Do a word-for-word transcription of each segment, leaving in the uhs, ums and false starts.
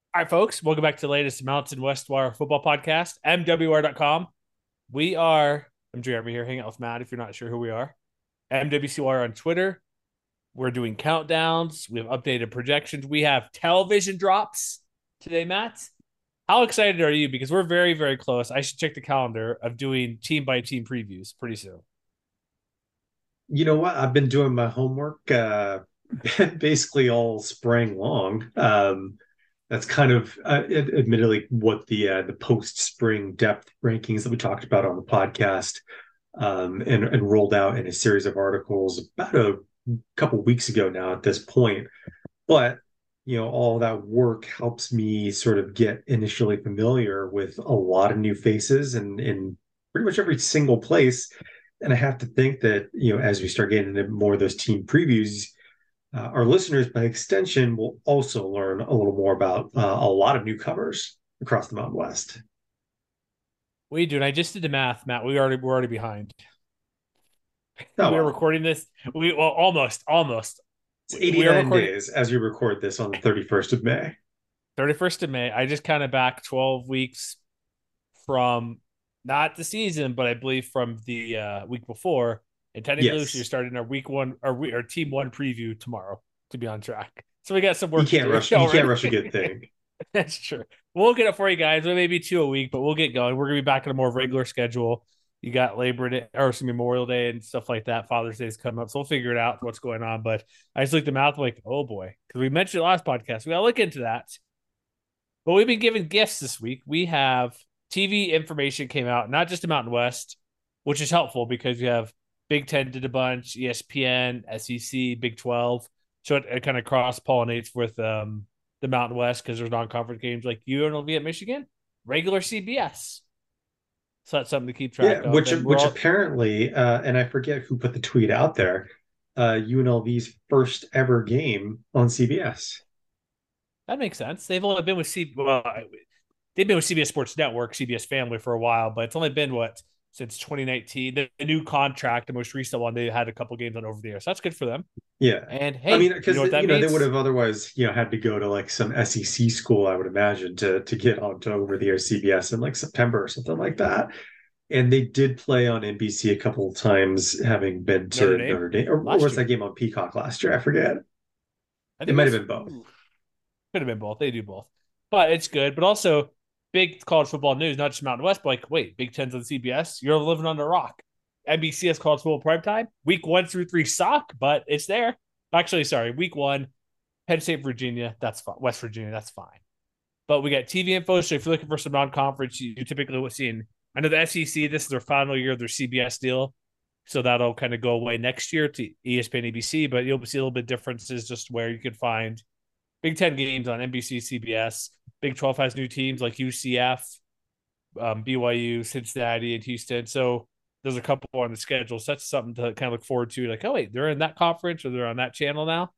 All right, folks, welcome back to the latest Mountain West Wire football podcast, M W R dot com. We are, I'm Jeremy here, hanging out with Matt if you're not sure who we are. M W C Wire on Twitter. We're doing countdowns. We have updated projections. We have television drops today, Matt. How excited are you? Because we're very, very close. I should check the calendar of doing team by team previews pretty soon. You know what? I've been doing my homework uh, basically all spring long. Um, that's kind of, uh, ad- admittedly, what the uh, the post spring depth rankings that we talked about on the podcast um, and, and rolled out in a series of articles about a couple weeks ago now at this point. But you know, all that work helps me sort of get initially familiar with a lot of new faces and in pretty much every single place. And I have to think that, you know, as we start getting into more of those team previews, uh, our listeners, by extension, will also learn a little more about uh, a lot of newcomers across the Mountain West. We do, and I just did the math, Matt. We already we're already behind. Oh, We are well, recording this. We well almost, almost. it's We, we are eighty-nine recording days as we record this on the thirty-first of May. thirty-first of May. I just kind of back twelve weeks from not the season, but I believe from the uh, week before. And technically, you're Yes, starting our week one or, we, our team one preview tomorrow to be on track. So we got some you work to can't do rush. You can't already. rush a good thing. That's true. We'll get it for you guys. Maybe two a week, but we'll get going. We're gonna be back on a more regular schedule. You got Labor Day or some Memorial Day and stuff like that. Father's Day is coming up, so we'll figure it out what's going on. But I just looked at the mouth like, oh boy, because we mentioned it last podcast. We gotta look into that. But we've been given gifts this week. We have T V information came out, not just the Mountain West, which is helpful because you have Big Ten did a bunch, E S P N, S E C, Big twelve. So it, it kind of cross pollinates with um, the Mountain West because there's non conference games like U N L V at Michigan, regular C B S. So that's something to keep Yeah, track of. which And we're which all, apparently, uh, and I forget who put the tweet out there, uh, U N L V's first ever game on C B S. that makes sense. They've only been with C well, they've been with C B S Sports Network, C B S Family for a while, but it's only been what since twenty nineteen. The, the new contract, the most recent one, they had a couple games on over the air, so that's good for them. Yeah. And I mean, hey, you know because what that you know they would means? have otherwise, you know, had to go to like some S E C school, I would imagine, to to get onto over the air C B S in like September or something like that. And they did play on N B C a couple of times, having been Notre to Dame Notre Dame. Or, or last was that year. game on Peacock last year? I forget. I It think it might have was been both. ooh, could have been both. They do both, but it's good. But also big college football news, not just Mountain West, but like wait, Big Ten's on C B S. You're living on the rock. N B C has college football prime time. Week one through three suck, but it's there. Actually, sorry, week one, Penn State, Virginia. That's fine. West Virginia. That's fine. But we got T V info. So if you're looking for some non-conference, you, you typically will see. In, I know the S E C. This is their final year of their C B S deal, so that'll kind of go away next year to E S P N, A B C. But you'll see a little bit differences just where you can find Big Ten games on N B C, C B S. Big twelve has new teams like U C F, um, B Y U, Cincinnati, and Houston. So there's a couple on the schedule. So that's something to kind of look forward to. Like, oh wait, they're in that conference or they're on that channel now.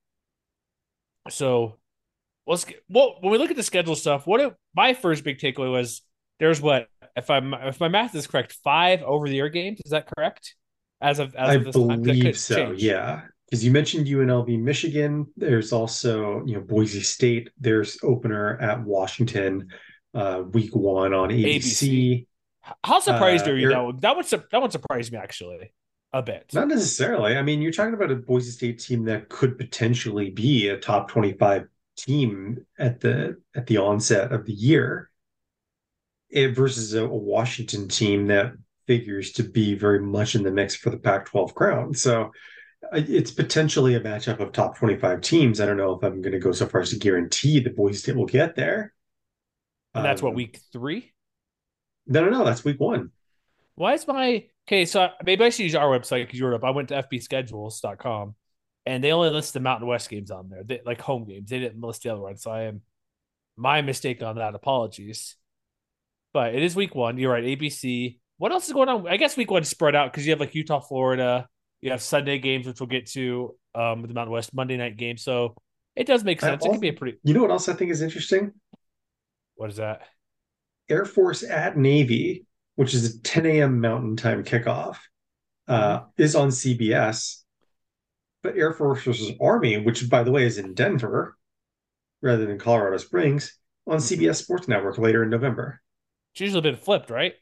So let's get well when we look at the schedule stuff. What it, my first big takeaway was there's what if I'm if my math is correct, five over the air games. Is that correct? As of as I of this time, because that believe could so. change. Yeah. Because you mentioned U N L V Michigan. There's also, you know, Boise State. There's opener at Washington, uh, week one on A B C. A B C. How surprised Uh, are you that Air, one? That would that would surprise me actually a bit. Not necessarily. I mean, you're talking about a Boise State team that could potentially be a top twenty-five team at the at the onset of the year, it, versus a, a Washington team that figures to be very much in the mix for the Pac twelve crown. So uh, it's potentially a matchup of top twenty-five teams. I don't know if I'm going to go so far as to guarantee that Boise State will get there. And that's what Um, week three. no, no, no, that's week one. Why is my okay? So maybe I should use our website because you're up. I went to f b schedules dot com and they only list the Mountain West games on there, they, like home games. They didn't list the other ones. So I am my mistake on that. Apologies. But it is week one. You're right. A B C. What else is going on? I guess week one spread out because you have like Utah, Florida. You have Sunday games, which we'll get to um, with the Mountain West Monday night game. So it does make I sense. It could be a also, pretty. you know what else I think is interesting? What is that? Air Force at Navy, which is a ten a m. Mountain Time kickoff, Mm-hmm. uh, is on C B S. But Air Force versus Army, which by the way is in Denver rather than Colorado Springs, on Mm-hmm. C B S Sports Network later in November. It's usually been flipped, right?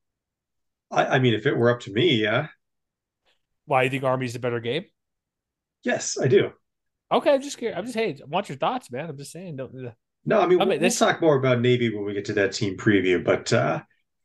I, I mean, if it were up to me, yeah, Why you think Army's a better game? yes, I do. Okay, I'm just curious. I'm just hey, I want your thoughts, man. I'm just saying. Don't, No, I mean, I we'll, mean we'll this. talk more about Navy when we get to that team preview, but uh,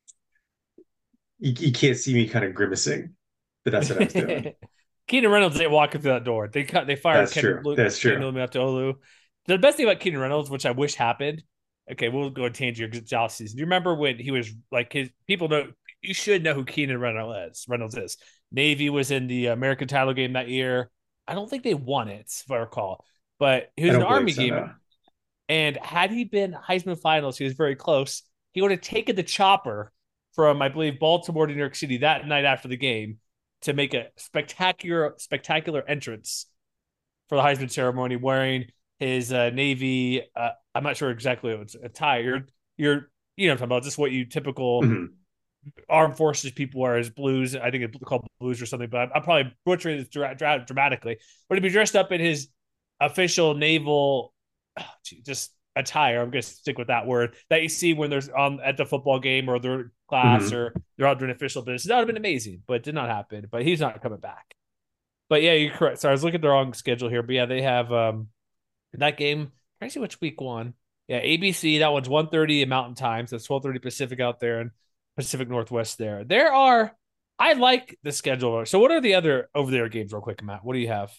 you, you can't see me kind of grimacing, but that's what I was doing. Keenan Reynolds ain't walking through that door. They cut. They fired That's Ken true. Luke That's true. Olu. The best thing about Keenan Reynolds, which I wish happened. Okay, we'll go and change your Dallas season. Do you remember when he was like his people know? You should know who Keenan Reynolds is. Reynolds is. Navy was in the American title game that year. I don't think they won it, if I recall, but he I was an don't believe Army so, game. no. And had he been Heisman Finals, he was very close. He would have taken the chopper from, I believe, Baltimore to New York City that night after the game to make a spectacular, spectacular entrance for the Heisman ceremony, wearing his uh, Navy. Uh, I'm not sure exactly what it's attire. You're, you know, what I'm talking about just what you typical Mhm. armed forces people wear as blues. I think it's called blues or something, but I'm, I'm probably butchering this dra- dra- dramatically. But he'd be dressed up in his official naval, oh, gee, just attire. I'm going to stick with that word that you see when there's on at the football game or their class Mhm. or they're out doing official business. That would have been amazing, but it did not happen. But he's not coming back. But yeah, you're correct. So I was looking at the wrong schedule here, but yeah, they have um that game. Trying to see which week one. Yeah, A B C. That one's one thirty in Mountain Time. So it's twelve thirty Pacific out there and Pacific Northwest there. There are. I like the schedule. So what are the other over there games, real quick, Matt? What do you have?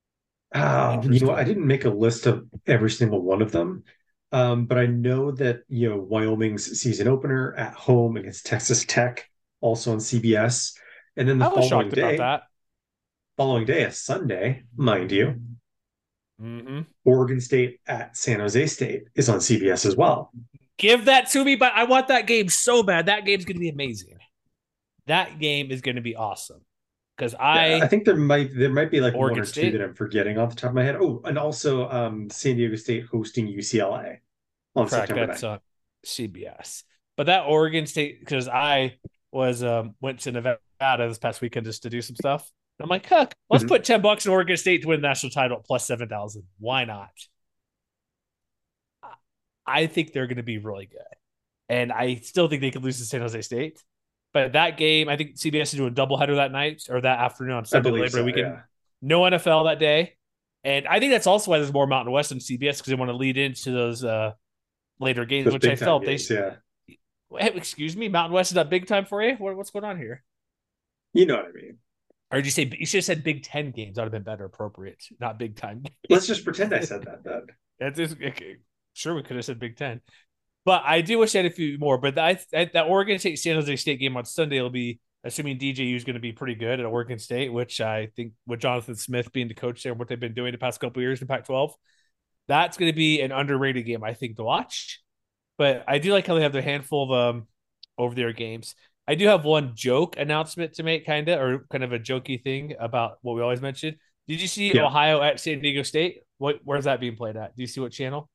Oh, you know what? I Interesting. didn't make a list of every single one of them. Um, but I know that, you know, Wyoming's season opener at home against Texas Tech, also on C B S. And then the I was following shocked about day, that. following day, a Sunday, mind you, Mm-hmm. Oregon State at San Jose State is on C B S as well. Give that to me, but I want that game so bad. That game's going to be amazing. That game is going to be awesome because Yeah, I I think there might there might be like one Oregon or two that State. I'm forgetting off the top of my head. Oh, and also um, San Diego State hosting U C L A on Correct. September That's ninth. on C B S. But that Oregon State, because I was um went to Nevada this past weekend just to do some stuff. And I'm like, Huck, let's Mhm. put ten bucks in Oregon State to win the national title plus seven thousand. Why not? I think they're going to be really good, and I still think they could lose to San Jose State. But that game, I think C B S is doing a doubleheader that night or that afternoon on I Sunday believe Labor Day so, weekend. yeah. No N F L that day, and I think that's also why there's more Mountain West on C B S because they want to lead into those uh, later games, Those which I big time felt they games, yeah. Hey, excuse me, Mountain West is not big time for you. What, what's going on here? You know what I mean. Or did you say you should have said Big Ten games? That would have been better, appropriate, not big time Let's just games. pretend I said that then. That's just, okay. Sure, we could have said Big Ten, but I do wish I had a few more. But that that Oregon State San Jose State game on Sunday will be, assuming D J U is going to be pretty good at Oregon State, which I think with Jonathan Smith being the coach there, what they've been doing the past couple of years in Pac twelve, that's going to be an underrated game I think to watch. But I do like how they have their handful of um over their games. I do have one joke announcement to make, kind of, or kind of a jokey thing about what we always mention. Did you see Yeah. Ohio at San Diego State? What where's that being played at? Do you see what channel?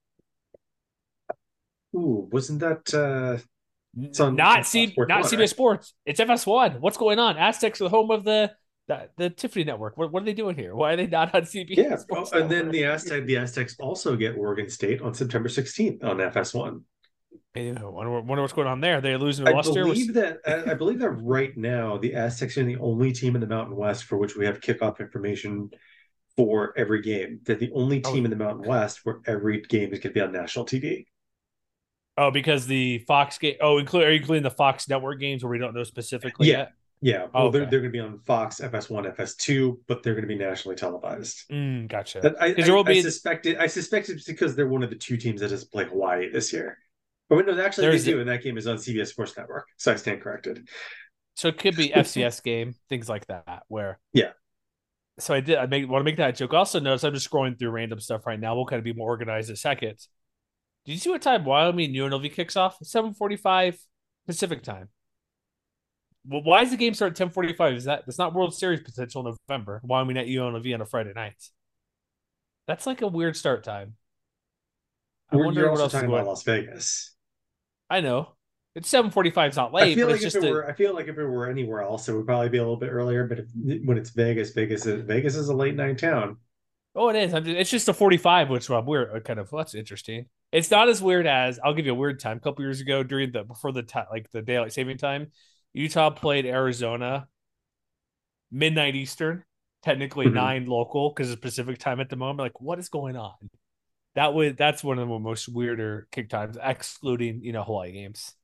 Ooh, wasn't that uh it's on, on Not Fox C, Sports not One, right? C B S Sports. It's F S one. What's going on? Aztecs are the home of the the, the Tiffany Network. What, what are they doing here? Why are they not on Yeah. C B S Oh, Sports and then Network? the Aztec the Aztecs also get Oregon State on September sixteenth on F S one. I wonder, wonder what's going on there. They're losing I their luster. Was believe that I I believe that right now the Aztecs are the only team in the Mountain West for which we have kickoff information for every game. They're the only oh team in the Mountain West where every game is going to be on national T V. oh because the Fox game. Oh, include are you including the Fox Network games where we don't know specifically Yeah, yet? yeah. Oh, Well, they're okay. they're going to be on Fox, F S one, F S two, but they're going to be nationally televised. Mm, gotcha. That I, Because there I will I be suspect it. I suspect it's because they're one of the two teams that doesn't play Hawaii this year. But wait, no, actually they there's do, and that game is on C B S Sports Network. So I stand corrected. so it could be F C S game things like that where. Yeah. So I did. I make want to make that joke. Also, notice I'm just scrolling through random stuff right now. We'll kind of be more organized in a second. Did you see what time Wyoming U N L V kicks off? seven forty-five Pacific time. Well, why does the game start at ten forty-five? Is that that's not World Series potential in November? Wyoming at U N L V on a Friday night. That's like a weird start time. I'm We're, you're wondering what also else is talking about going. Las Vegas. I know it's seven forty-five. It's not I late, feel but like it's if just it a. were, I feel like if it were anywhere else, it would probably be a little bit earlier. But if, when it's Vegas, Vegas is Vegas is a late night town. Oh, it is. I'm just, it's just a forty-five, which I'm weird. Kind of. Well, that's interesting. It's not as weird as I'll give you a weird time. A couple years ago, during the before the ti- like the daylight saving time, Utah played Arizona midnight Eastern, technically Mhm. nine local because it's Pacific time at the moment. Like, what is going on? That would that's one of the most weirder kick times, excluding you know Hawaii games.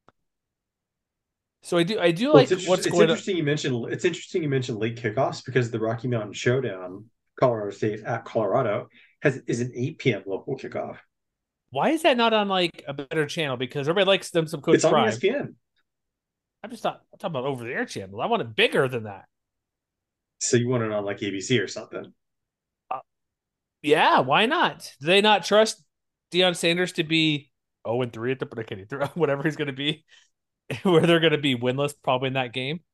So I do I do Well, it's like interesting. what's It's going on. interesting you mentioned. It's interesting you mentioned late kickoffs because the Rocky Mountain Showdown, Colorado State at Colorado, has is an eight p m local kickoff. Why is that not on like a better channel? Because everybody likes them some It's Coach on Prime. E S P N. I'm just not I'm talking about over the air channel. I want it bigger than that. So you want it on like A B C or something. Uh, yeah, why not? Do they not trust Deion Sanders to be oh and three at the predicate whatever he's going to be, where they're going to be winless probably in that game?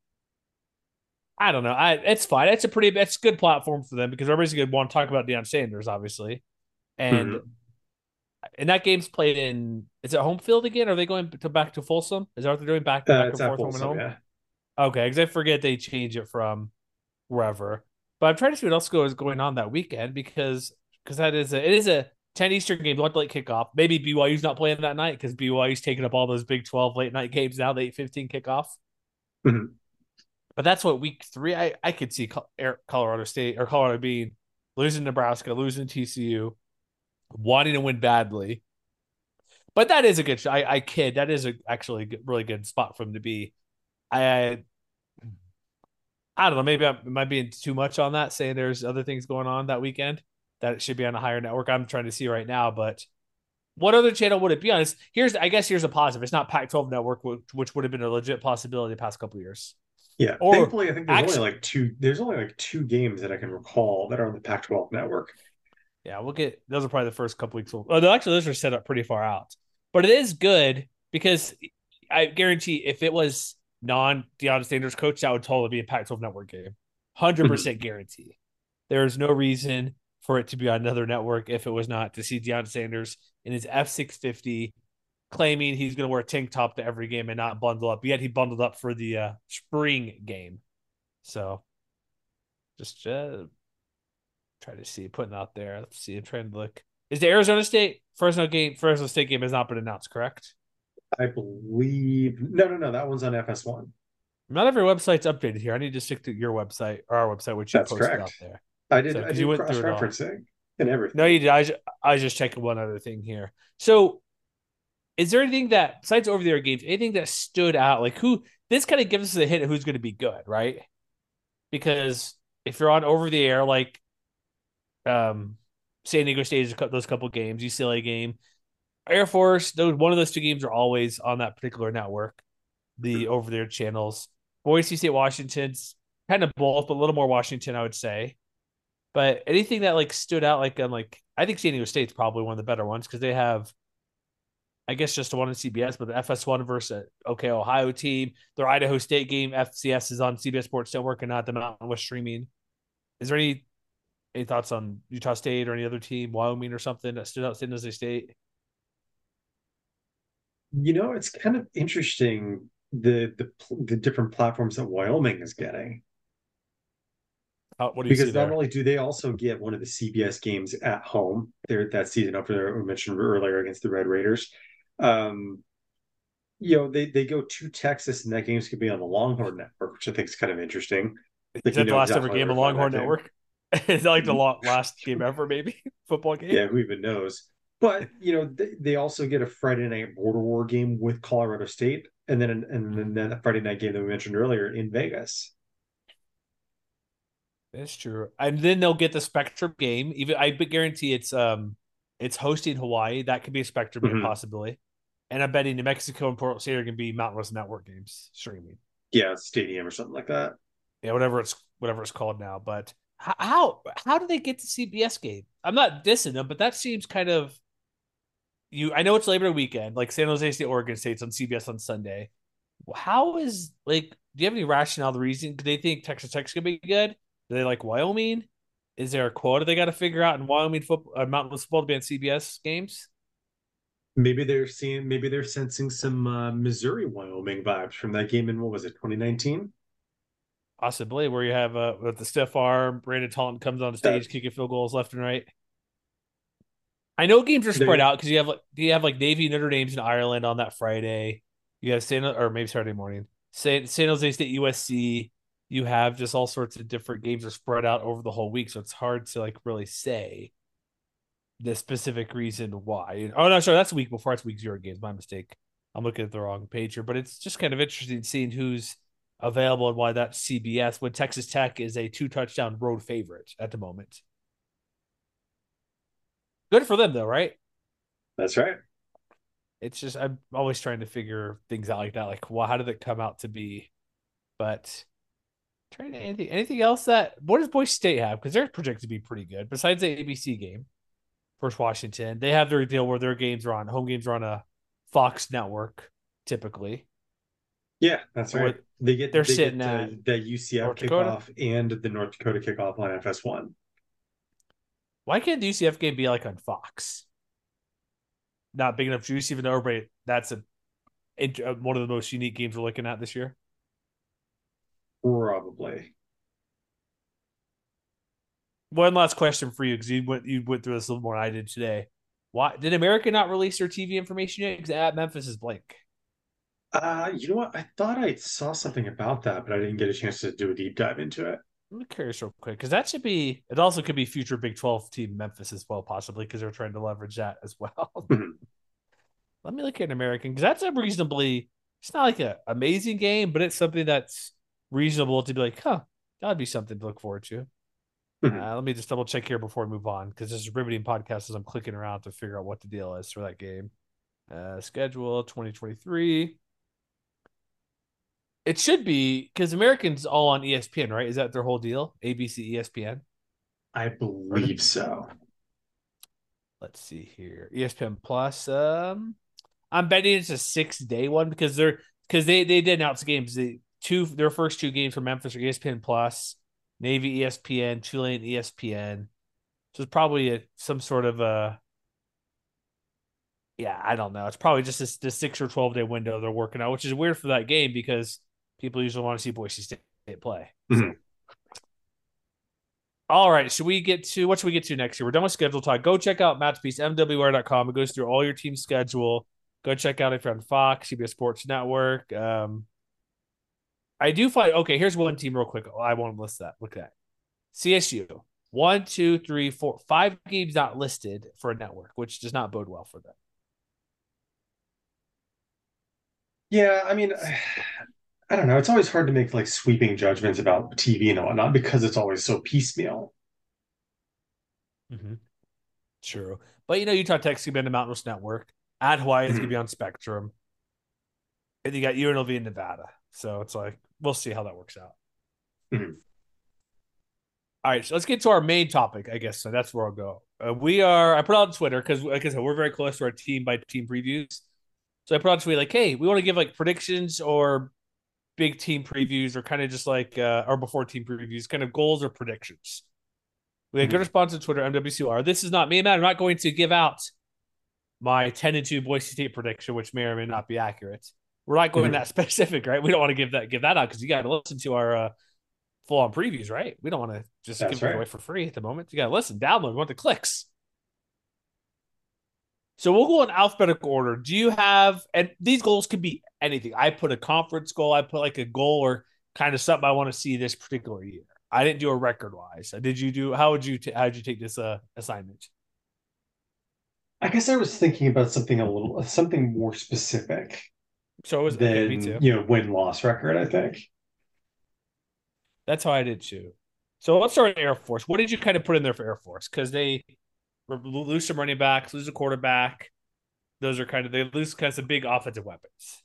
I don't know. I it's fine. It's a pretty it's a good platform for them because everybody's going to want to talk about Deion Sanders, obviously. And Mhm. and that game's played in is it home field again? Are they going to back to Folsom? Is that what they're doing? Back Uh, back it's and at forth home and Folsom, home? yeah. Okay, because I forget they change it from wherever. But I'm trying to see what else is going on that weekend because because that is a it is a ten Eastern game, late late kickoff. Maybe B Y U's not playing that night because B Y U's taking up all those Big twelve late night games now, the eight fifteen kickoff. Mhm. But that's what week three I, I could see Colorado State or Colorado being losing Nebraska, losing T C U, wanting to win badly. But that is a good. I I kid. That is a actually a good, really good spot for him to be. I I don't know. Maybe I might be too much on that, saying there's other things going on that weekend that it should be on a higher network. I'm trying to see right now, but what other channel would it be on? It's, here's, I guess, here's a positive. It's not Pac twelve network, which, which would have been a legit possibility the past couple of years. Yeah. Or Thankfully, I think there's only actually, like two. There's only like two games that I can recall that are on the Pac twelve network. yeah, we'll get those are probably the first couple weeks. Oh, no, actually, those are set up pretty far out, but it is good because I guarantee if it was non Deion Sanders coach, that would totally be a Pac twelve network game. one hundred Mhm. percent guarantee. There is no reason for it to be on another network if it was not to see Deion Sanders in his F six fifty claiming he's going to wear a tank top to every game and not bundle up. Yet he bundled up for the uh, spring game. So just uh, try to see putting out there. Let's see. I'm trying to look. Is the Arizona State Fresno game? Fresno State game has not been announced, correct? I believe no, no, no. That one's on F S one. Not every website's updated here. I need to stick to your website or our website, which you That's posted correct. out there. I So did. I because you did went cross through it all. referencing and No, everything. you did. I just, I was just checking one other thing here. So is there anything that besides over the air games, anything that stood out? Like who this kind of gives us a hint of who's going to be good, right? Because if you're on over the air, like um, San Diego State is those couple games, U C L A game, Air Force, those one of those two games are always on that particular network, the over there channels. Boise State, Washington's kind of both, but a little more Washington, I would say. But anything that like stood out, like on like I think San Diego State's probably one of the better ones because they have I guess just the one on C B S, but the F S one versus OK Ohio team. Their Idaho State game, F C S is on C B S Sports Network and not the Mountain West streaming. Is there any any thoughts on Utah State or any other team, Wyoming or something that stood out San Jose State? You know, it's kind of interesting the the the different platforms that Wyoming is getting Uh, what do you see because not there? only do they also get one of the C B S games at home, there that season opener we mentioned earlier against the Red Raiders. Um, you know, they they go to Texas and that game's could be on the Longhorn Network, which I think is kind of interesting. Is Like you that the know last ever exactly where game to of find that Longhorn game. Network? Is that like the last game ever, maybe football game? Yeah, who even knows? But you know, they, they also get a Friday night border war game with Colorado State, and then and then that Friday night game that we mentioned earlier in Vegas. That's true. And then they'll get the Spectrum game. Even I guarantee it's um it's hosting Hawaii. That could be a Spectrum game Mhm. possibly. And I'm betting New Mexico and Port State are going to be Mountain West Network games streaming. Yeah, Stadium or something like that. Yeah, whatever it's whatever it's called now. But how how do they get to C B S game? I'm not dissing them, but that seems kind of you. I know it's Labor Day weekend, like San Jose State, Oregon State's on C B S on Sunday. How is like? Do you have any rationale? The reason? Do they think Texas Tech's gonna be good? Do they like Wyoming? Is there a quota they got to figure out in Wyoming football, uh, Mountain West football to be on C B S games? Maybe they're seeing, maybe they're sensing some uh, Missouri Wyoming vibes from that game in what was it, twenty nineteen? Possibly, where you have uh, with the stiff arm, Brandon Taunton comes on the Uh, stage, kicking field goals left and right. I know games are spread They're- out because you have like you have like Navy Notre Dame's in Ireland on that Friday. You have San or maybe Saturday morning. San, San Jose State U S C. You have just all sorts of different games are spread out over the whole week, so it's hard to like really say the specific reason why. Oh no, sorry, that's a week before. It's week zero games. My mistake. I'm looking at the wrong page here, but it's just kind of interesting seeing who's available and why that's C B S when Texas Tech is a two touchdown road favorite at the moment. Good for them though, right? That's right. It's just I'm always trying to figure things out like that. Like, well, how did it come out to be? But trying to anything anything else that what does Boise State have? Because they're projected to be pretty good. Besides the A B C game, versus Washington, they have their deal where their games are on home games are on a Fox network typically. Yeah, that's right. Where They get they're they sitting get uh, at the U C F North Dakota. kickoff and the North Dakota kickoff on F S one. Why can't the U C F game be like on Fox? Not big enough juice, even though everybody that's a one of the most unique games we're looking at this year. Probably. One last question for you, because you went you went through this a little more than I did today. Why did America not release their T V information yet? Because at Memphis is blank. Uh, you know what? I thought I saw something about that, but I didn't get a chance to do a deep dive into it. I'm curious real quick, because that should be it also could be future Big twelve team Memphis as well, possibly, because they're trying to leverage that as well. Let me look at an American, because that's a reasonably it's not like an amazing game, but it's something that's reasonable to be like, huh, that'd be something to look forward to. Uh, let me just double check here before we move on, because this is a riveting podcast as I'm clicking around to figure out what the deal is for that game. Uh, schedule twenty twenty-three. It should be because Americans all on E S P N, right? Is that their whole deal? A B C, E S P N? I believe so. Let's see here. E S P N Plus. Um, I'm betting it's a six day one because they're because they they did announce games. The two their first two games for Memphis are E S P N Plus. Navy E S P N, Tulane E S P N. So it's probably a, some sort of a, yeah, I don't know. It's probably just this, this six or twelve day window they're working out, which is weird for that game because people usually want to see Boise State play. Mm-hmm. So. All right. Should we get to, what should we get to next year? We're done with schedule talk. Go check out Matchpiece, M W R dot com. It goes through all your team schedule. Go check out if you're on Fox, C B S Sports Network. Um, I do find, okay, here's one team real quick. Oh, I want to list that. Look at that. C S U. One, two, three, four, five games not listed for a network, which does not bode well for them. Yeah, I mean, I don't know. It's always hard to make like sweeping judgments about T V and whatnot because it's always so piecemeal. Mm-hmm. True. But, you know, Utah Tech's going to be on the Mountain West Network. At Hawaii is Mm-hmm. going to be on Spectrum. And you got U N L V in Nevada. So it's like, we'll see how that works out. Mm-hmm. All right, so let's get to our main topic, I guess. So that's where I'll go. Uh, we are, I put out on Twitter because, like I said, we're very close to our team by team previews. So I put out a tweet like, hey, we want to give like predictions or big team previews or kind of just like, uh, or before team previews, kind of goals or predictions. We had good response on Twitter, M W C R. This is not me and Matt. I'm not going to give out my ten and two Boise State prediction, which may or may not be accurate. We're not going mm-hmm. that specific, right? We don't want to give that give that out because you got to listen to our uh, full on previews, right? We don't want to just That's give right. it away for free at the moment. You got to listen, download, we want the clicks. So we'll go in alphabetical order. Do you have, and these goals could be anything. I put a conference goal. I put like a goal or kind of something I want to see this particular year. I didn't do a record wise. Did you do, how would you, t- how did you take this uh, assignment? I guess I was thinking about something a little, something more specific. So it was, than, okay, me too. You know, win-loss record, I think. That's how I did too. So let's start with Air Force. What did you kind of put in there for Air Force? Because they lose some running backs, lose a quarterback. Those are kind of, they lose kind of some big offensive weapons.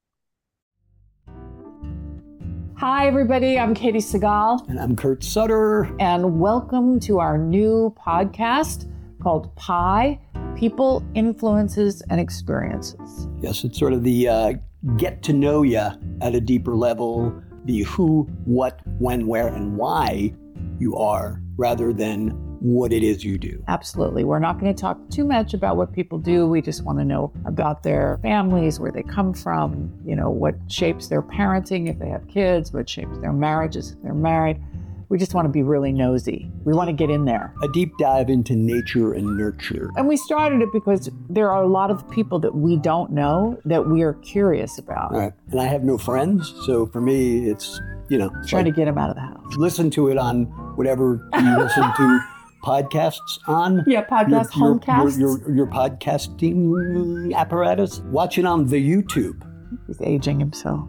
Hi, everybody. I'm Katie Segal. And I'm Kurt Sutter. And welcome to our new podcast called Pi, People, Influences, and Experiences. Yes, it's sort of the uh, get to know you at a deeper level, the who, what, when, where, and why you are, rather than what it is you do. Absolutely. We're not going to talk too much about what people do. We just want to know about their families, where they come from, you know, what shapes their parenting if they have kids, what shapes their marriages if they're married. We just want to be really nosy. We want to get in there. A deep dive into nature and nurture. And we started it because there are a lot of people that we don't know that we are curious about. Right. And I have no friends, so for me, it's, you know. Trying like, to get them out of the house. Listen to it on whatever you listen to podcasts on. Yeah, podcast, your, homecasts. Your, your, your podcasting apparatus. Watch it on the YouTube. He's aging himself.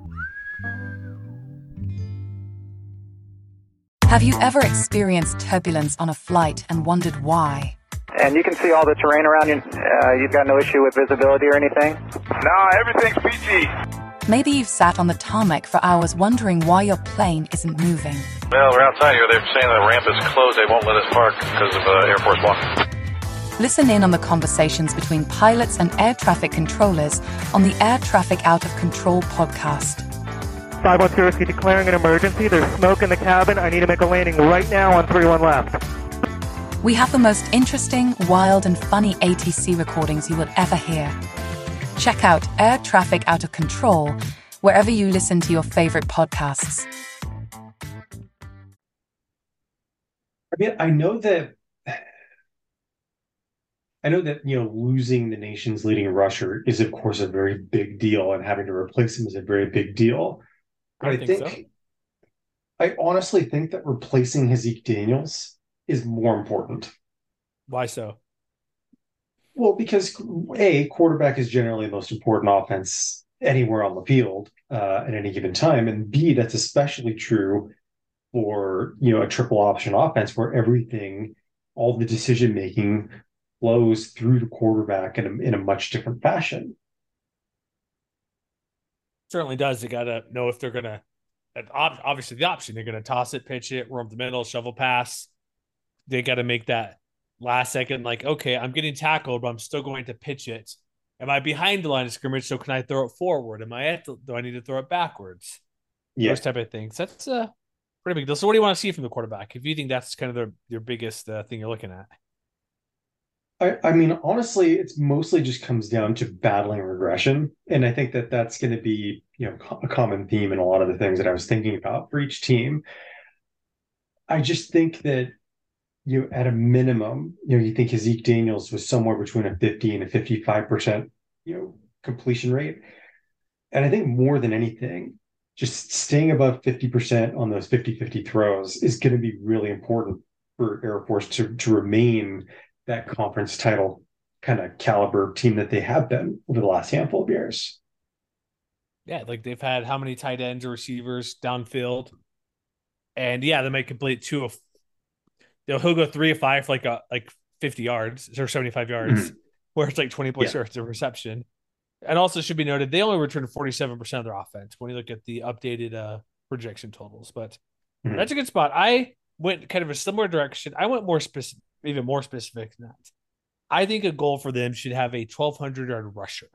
Have you ever experienced turbulence on a flight and wondered why? And you can see all the terrain around you. Uh, you've got no issue with visibility or anything? No, everything's peachy. Maybe you've sat on the tarmac for hours wondering why your plane isn't moving. Well, we're outside here. They're saying the ramp is closed. They won't let us park because of uh, Air Force One. Listen in on the conversations between pilots and air traffic controllers on the Air Traffic Out of Control podcast. five one zero, declaring an emergency. There's smoke in the cabin. I need to make a landing right now on three one left. We have the most interesting, wild, and funny A T C recordings you will ever hear. Check out Air Traffic Out of Control wherever you listen to your favorite podcasts. I mean, I know that I know that, you know, losing the nation's leading rusher is, of course, a very big deal, and having to replace him is a very big deal. But I, I think, think so. I honestly think that replacing Zeke Daniels is more important. Why so? Well, because A, quarterback is generally the most important offense anywhere on the field uh, at any given time, and B, that's especially true for, you know, a triple option offense where everything, all the decision making flows through the quarterback in a, in a much different fashion. Certainly does. They got to know if they're going to, obviously the option, they're going to toss it, pitch it, roam the middle, shovel pass. They got to make that last second, like, okay, I'm getting tackled, but I'm still going to pitch it. Am I behind the line of scrimmage? So can I throw it forward? Am I at the, do I need to throw it backwards? Yeah. Those type of things. That's a pretty big deal. So what do you want to see from the quarterback? If you think that's kind of their, your biggest uh, thing you're looking at. I, I mean, honestly, it's mostly just comes down to battling regression. And I think that that's going to be, you know, a common theme in a lot of the things that I was thinking about for each team. I just think that, you know, at a minimum, you know, you think Zeke Daniels was somewhere between a fifty and a fifty-five percent, you know, completion rate. And I think more than anything, just staying above fifty percent on those fifty-fifty throws is going to be really important for Air Force to, to remain that conference title kind of caliber team that they have been over the last handful of years. Yeah, like they've had how many tight ends or receivers downfield? And yeah, they might complete two of They'll he'll go three or five for like a like fifty yards or seventy-five yards, mm-hmm. where it's like twenty points yeah. of reception. And also should be noted, they only returned forty-seven percent of their offense when you look at the updated uh, projection totals. But mm-hmm. that's a good spot. I went kind of a similar direction. I went more specific, even more specific than that. I think a goal for them should have a twelve hundred yard rusher.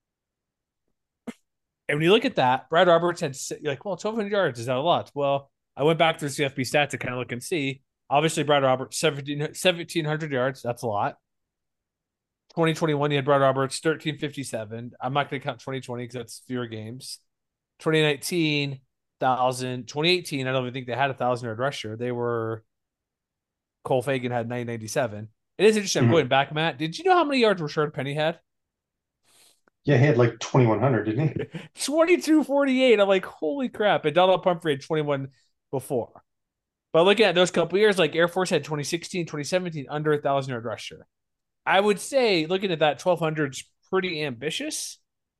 And when you look at that, Brad Roberts had you're like, well, twelve hundred yards, is that a lot? Well, I went back to the C F B stats to kind of look and see. Obviously, Brad Roberts, seventeen hundred yards. That's a lot. twenty twenty-one, you had Brad Roberts, thirteen fifty-seven. I'm not going to count twenty twenty because that's fewer games. twenty nineteen, one thousand. twenty eighteen, I don't even think they had a one thousand-yard rusher. They were – Cole Fagan had nine ninety-seven. It is interesting. Mm-hmm. I'm going back, Matt. Did you know how many yards Rashard Penny had? Yeah, he had like twenty-one hundred, didn't he? twenty-two forty-eight. I'm like, holy crap. And Donald Pumphrey had twenty-one before. But looking at those couple years, like Air Force had twenty sixteen, twenty seventeen, under a thousand-yard rusher. I would say looking at that, twelve hundred is pretty ambitious.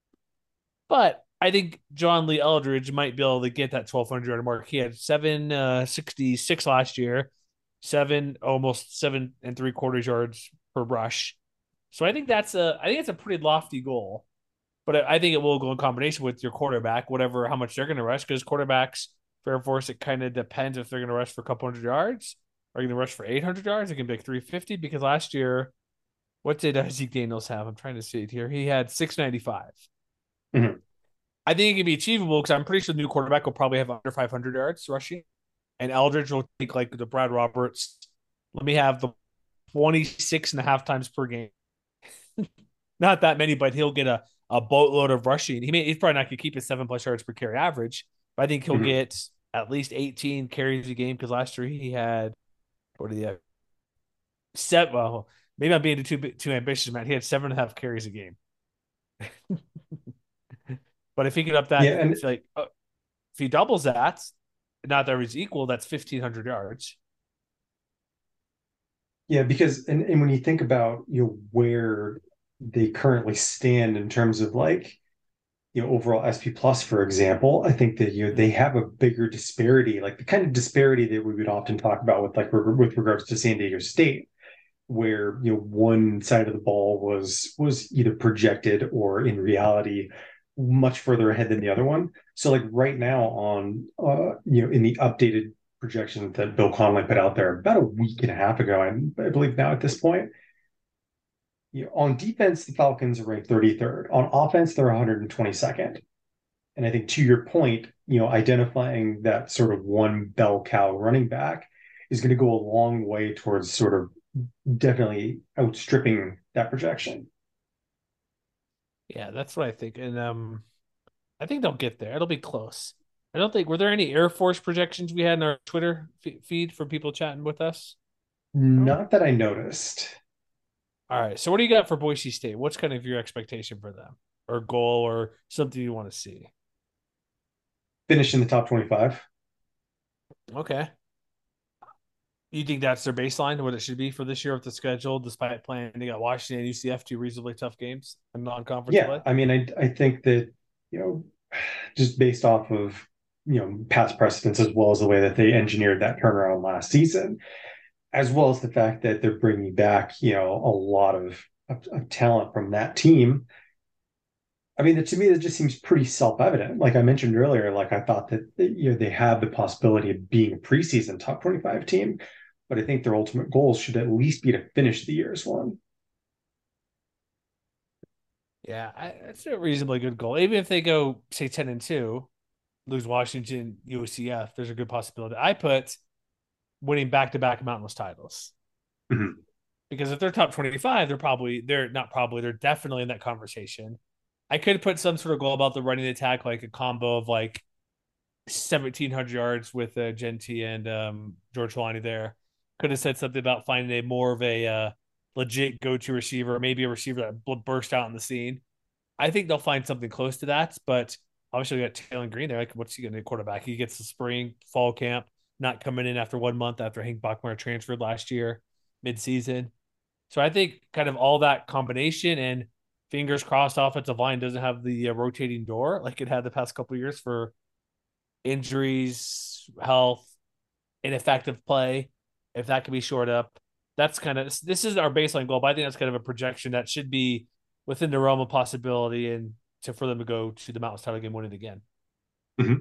But I think John Lee Eldridge might be able to get that twelve hundred-yard mark. He had seven sixty-six last year, seven, almost seven and three quarters yards per rush. So I think that's a, I think it's a pretty lofty goal. But I think it will go in combination with your quarterback, whatever, how much they're going to rush, because quarterbacks, for Air Force, it kind of depends if they're going to rush for a couple hundred yards. Are you going to rush for eight hundred yards? It can be like three fifty because last year, what did uh, Zeke Daniels have? I'm trying to see it here. He had six ninety-five. Mm-hmm. I think it can be achievable because I'm pretty sure the new quarterback will probably have under five hundred yards rushing. And Eldridge will take like the Brad Roberts. Let me have the twenty-six and a half times per game. Not that many, but he'll get a, a boatload of rushing. He may, he's probably not going to keep his seven plus yards per carry average, but I think he'll mm-hmm. get at least eighteen carries a game because last year he had, what did he have? Seven. Well, maybe I'm being too too ambitious, man. He had seven and a half carries a game. But if he could up that, Yeah, and it's like uh, if he doubles that, not that it's equal, that's fifteen hundred yards. yeah, because and, and when you think about you know where they currently stand in terms of like you know overall S P plus, for example, I think that you know they have a bigger disparity, like the kind of disparity that we would often talk about with like with regards to San Diego State, where you know one side of the ball was was either projected or in reality much further ahead than the other one. So like right now on uh you know in the updated projection that Bill Connelly put out there about a week and a half ago, and I believe now at this point, you know, on defense the Falcons are ranked thirty-third. On offense they're one hundred twenty-second. And I think to your point, you know, identifying that sort of one bell cow running back is going to go a long way towards sort of definitely outstripping that projection. Yeah, that's what I think. And um, I think they'll get there. It'll be close. I don't think, were there any Air Force projections we had in our Twitter f- feed for people chatting with us? Not that I noticed. All right. So what do you got for Boise State? What's kind of your expectation for them or goal or something you want to see? Finish in the top twenty-five. Okay. You think that's their baseline, what it should be for this year with the schedule, despite playing, they got Washington and U C F, two reasonably tough games and non-conference Yeah, play? I mean, I I think that, you know, just based off of, you know, past precedents as well as the way that they engineered that turnaround last season, as well as the fact that they're bringing back, you know, a lot of, of, of talent from that team. I mean, to me, it just seems pretty self-evident. Like I mentioned earlier, like I thought that, you know, they have the possibility of being a preseason top twenty-five team, but I think their ultimate goals should at least be to finish the year as one. Yeah, I, that's a reasonably good goal. Even if they go, say, ten and two, lose Washington, U C F, there's a good possibility. I put winning back-to-back Mountain West titles. Mm-hmm. Because if they're top twenty-five, they're probably, they're not probably, they're definitely in that conversation. I could put some sort of goal about the running attack, like a combo of like seventeen hundred yards with uh, Genty and um, George Holani there. Could have said something about finding a more of a uh, legit go-to receiver, maybe a receiver that burst out in the scene. I think they'll find something close to that, but obviously we got Taylor Green there. Like, what's he going to do quarterback? He gets the spring, fall camp, not coming in after one month after Hank Bachmeier transferred last year, mid-season. So I think kind of all that combination and fingers crossed offensive line doesn't have the uh, rotating door like it had the past couple of years for injuries, health, ineffective play. If that can be shored up, that's kind of, this is our baseline goal, but I think that's kind of a projection that should be within the realm of possibility and to for them to go to the Mountain title game, win it again. Mm-hmm.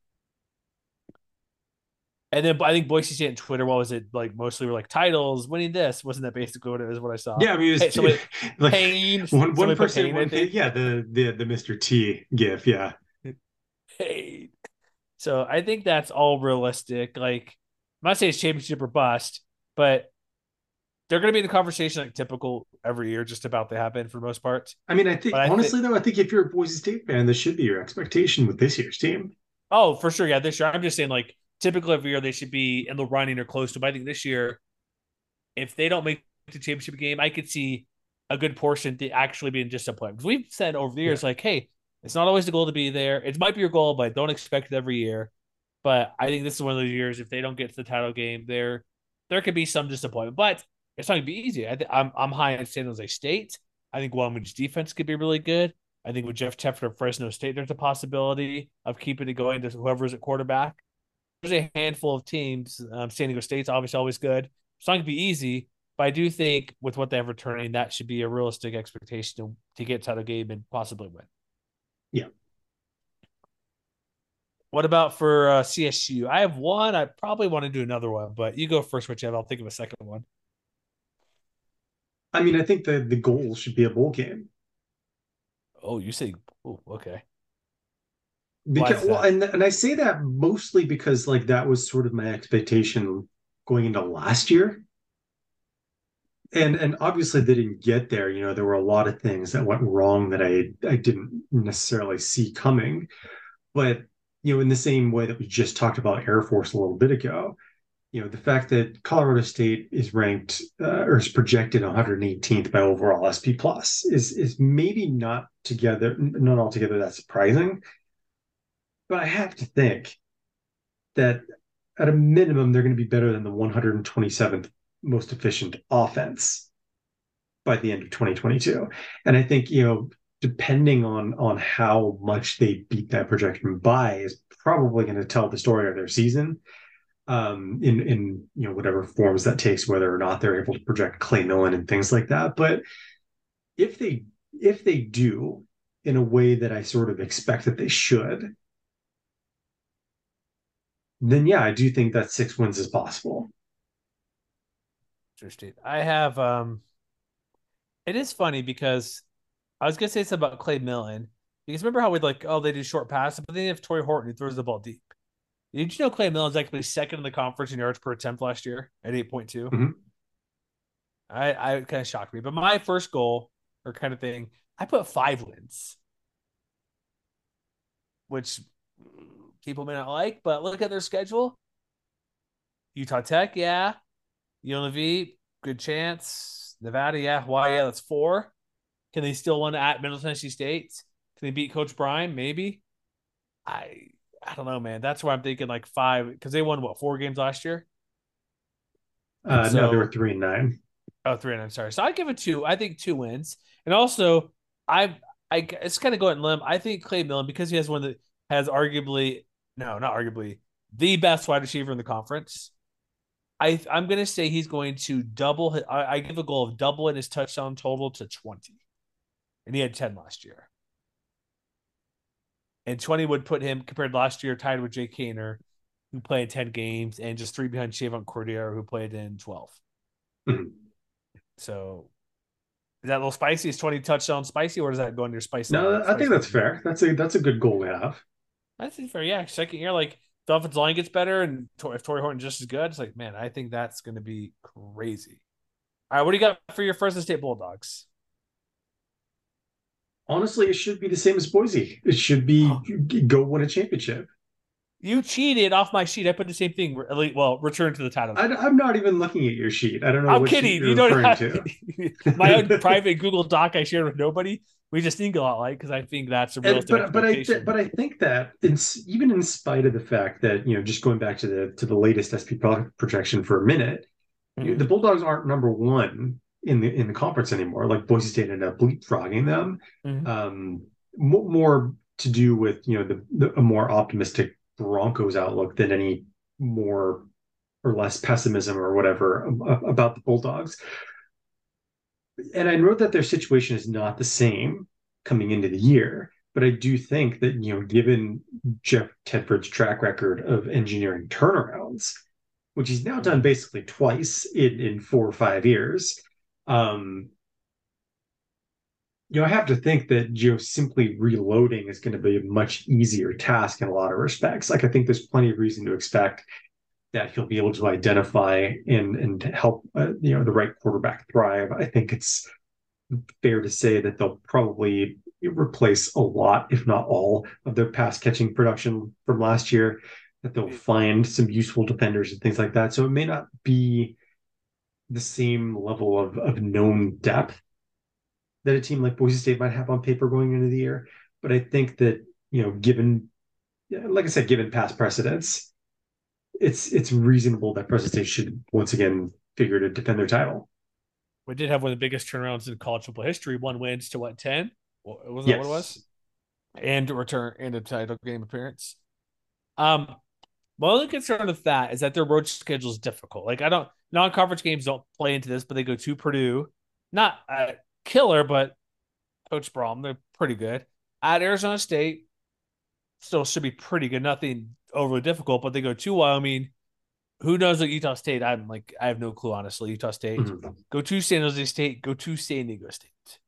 And then I think Boise State and Twitter, what was it like? Mostly were like titles, winning this. Wasn't that basically what it was? What I saw? Yeah, I mean, it was hey, somebody, like Payne, one, one person, Payne, one, yeah, the the the Mister T gif, yeah. Hey, so I think that's all realistic. Like, I'm not saying it's championship or bust, but they're going to be in the conversation like typical every year, just about they have been for the most part. I mean, I think I honestly th- though, I think if you're a Boise State fan, this should be your expectation with this year's team. Oh, for sure, yeah, this year. I'm just saying, like, typically every year they should be in the running or close to. But I think this year, if they don't make the championship game, I could see a good portion to actually being disappointed. Because we've said over the years, yeah. like, hey, it's not always the goal to be there. It might be your goal, but don't expect it every year. But I think this is one of those years, if they don't get to the title game, there there could be some disappointment. But it's not going to be easy. I th- I'm, I'm high on San Jose State. I think Wyoming's defense could be really good. I think with Jeff Teffer of Fresno State, there's a possibility of keeping it going to whoever's at quarterback. There's a handful of teams. Um, San Diego State's obviously always good. It's not going to be easy, but I do think with what they have returning, that should be a realistic expectation to, to get title game and possibly win. Yeah. What about for uh, C S U? I have one. I probably want to do another one, but you go first, what you have. I'll think of a second one. I mean, I think the, the goal should be a bowl game. Oh, you say, oh, okay. Because well, and and I say that mostly because like that was sort of my expectation going into last year. And and obviously they didn't get there. You know, there were a lot of things that went wrong that I I didn't necessarily see coming. But you know, in the same way that we just talked about Air Force a little bit ago, you know, the fact that Colorado State is ranked uh, or is projected one hundred eighteenth by overall S P plus is is maybe not together, not altogether that surprising. But I have to think that at a minimum, they're going to be better than the one hundred twenty-seventh most efficient offense by the end of twenty twenty-two. And I think, you know, depending on on how much they beat that projection by is probably going to tell the story of their season, um, in in you know whatever forms that takes, whether or not they're able to project Clay Millen and things like that. But if they if they do in a way that I sort of expect that they should, then yeah, I do think that six wins is possible. Interesting. I have um it is funny because I was gonna say something about Clay Millen. Because remember how we'd like, oh, they do short passes, but then they have Torrey Horton who throws the ball deep. Did you know Clay Millen's actually second in the conference in yards per attempt last year at eight point two? Mm-hmm. I, I kind of shocked me. But my first goal or kind of thing, I put five wins, which people may not like, but look at their schedule. Utah Tech, yeah. U N L V, good chance. Nevada, yeah. Why, yeah, that's four. Can they still win at Middle Tennessee State? Can they beat Coach Bryan? Maybe. I I don't know, man. That's why I'm thinking like five, because they won, what, four games last year? Uh, so, no, they were three and nine. Oh, three and nine, sorry. So I'd give it two. I think two wins. And also, I I it's kind of going limb. I think Clay Millen, because he has one that has arguably, no, not arguably, the best wide receiver in the conference. I, I'm going to say he's going to double. His, I, I give a goal of doubling his touchdown total to twenty. And he had ten last year. And twenty would put him, compared to last year, tied with Jay Kaner, who played ten games, and just three behind Shavon Cordero, who played in twelve. Mm-hmm. So, is that a little spicy? Is twenty touchdowns spicy, or does that go into your spicy? No, line? I think that's fair. That's a that's a good goal to have. I think fair, yeah. Second year, like the offensive line gets better, and if Torrey Horton's just as good, it's like, man, I think that's going to be crazy. All right, what do you got for your Fresno State Bulldogs? Honestly, it should be the same as Boise. It should be huh. go win a championship. You cheated off my sheet. I put the same thing. Well, return to the title. I, I'm not even looking at your sheet. I don't know. I'm what kidding. You're you don't referring have to. My own private Google Doc I shared with nobody. We just think a lot like, because I think that's a realistic and, but but I th- but I think that in, even in spite of the fact that, you know, just going back to the to the latest S P projection for a minute, mm-hmm. you know, the Bulldogs aren't number one in the in the conference anymore. Like Boise State ended up leapfrogging them. Mm-hmm. Um, more, more to do with, you know, the, the a more optimistic Broncos outlook than any more or less pessimism or whatever about the Bulldogs. And I know that their situation is not the same coming into the year, but I do think that, you know, given Jeff Tedford's track record of engineering turnarounds, which he's now done basically twice in, in four or five years, um, you know, I have to think that, you know, simply reloading is going to be a much easier task in a lot of respects. Like, I think there's plenty of reason to expect that he'll be able to identify and and help, uh, you know, the right quarterback thrive. I think it's fair to say that they'll probably replace a lot, if not all, of their pass catching production from last year, that they'll find some useful defenders and things like that. So it may not be the same level of, of known depth that a team like Boise State might have on paper going into the year. But I think that, you know, given, like I said, given past precedents, it's it's reasonable that Fresno State should once again figure to defend their title. We did have one of the biggest turnarounds in college football history. One wins to what, ten? Was that yes. what it was? And a return and a title game appearance. Um, my only concern with that is that their road schedule is difficult. Like, I don't, non-conference games don't play into this, but they go to Purdue, not a killer, but Coach Braum, they're pretty good. At Arizona State, still should be pretty good. Nothing overly difficult, but they go to Wyoming. Who knows what Utah State? I'm like, I have no clue, honestly. Utah State. Mm-hmm. Go to San Jose State. Go to San Diego State.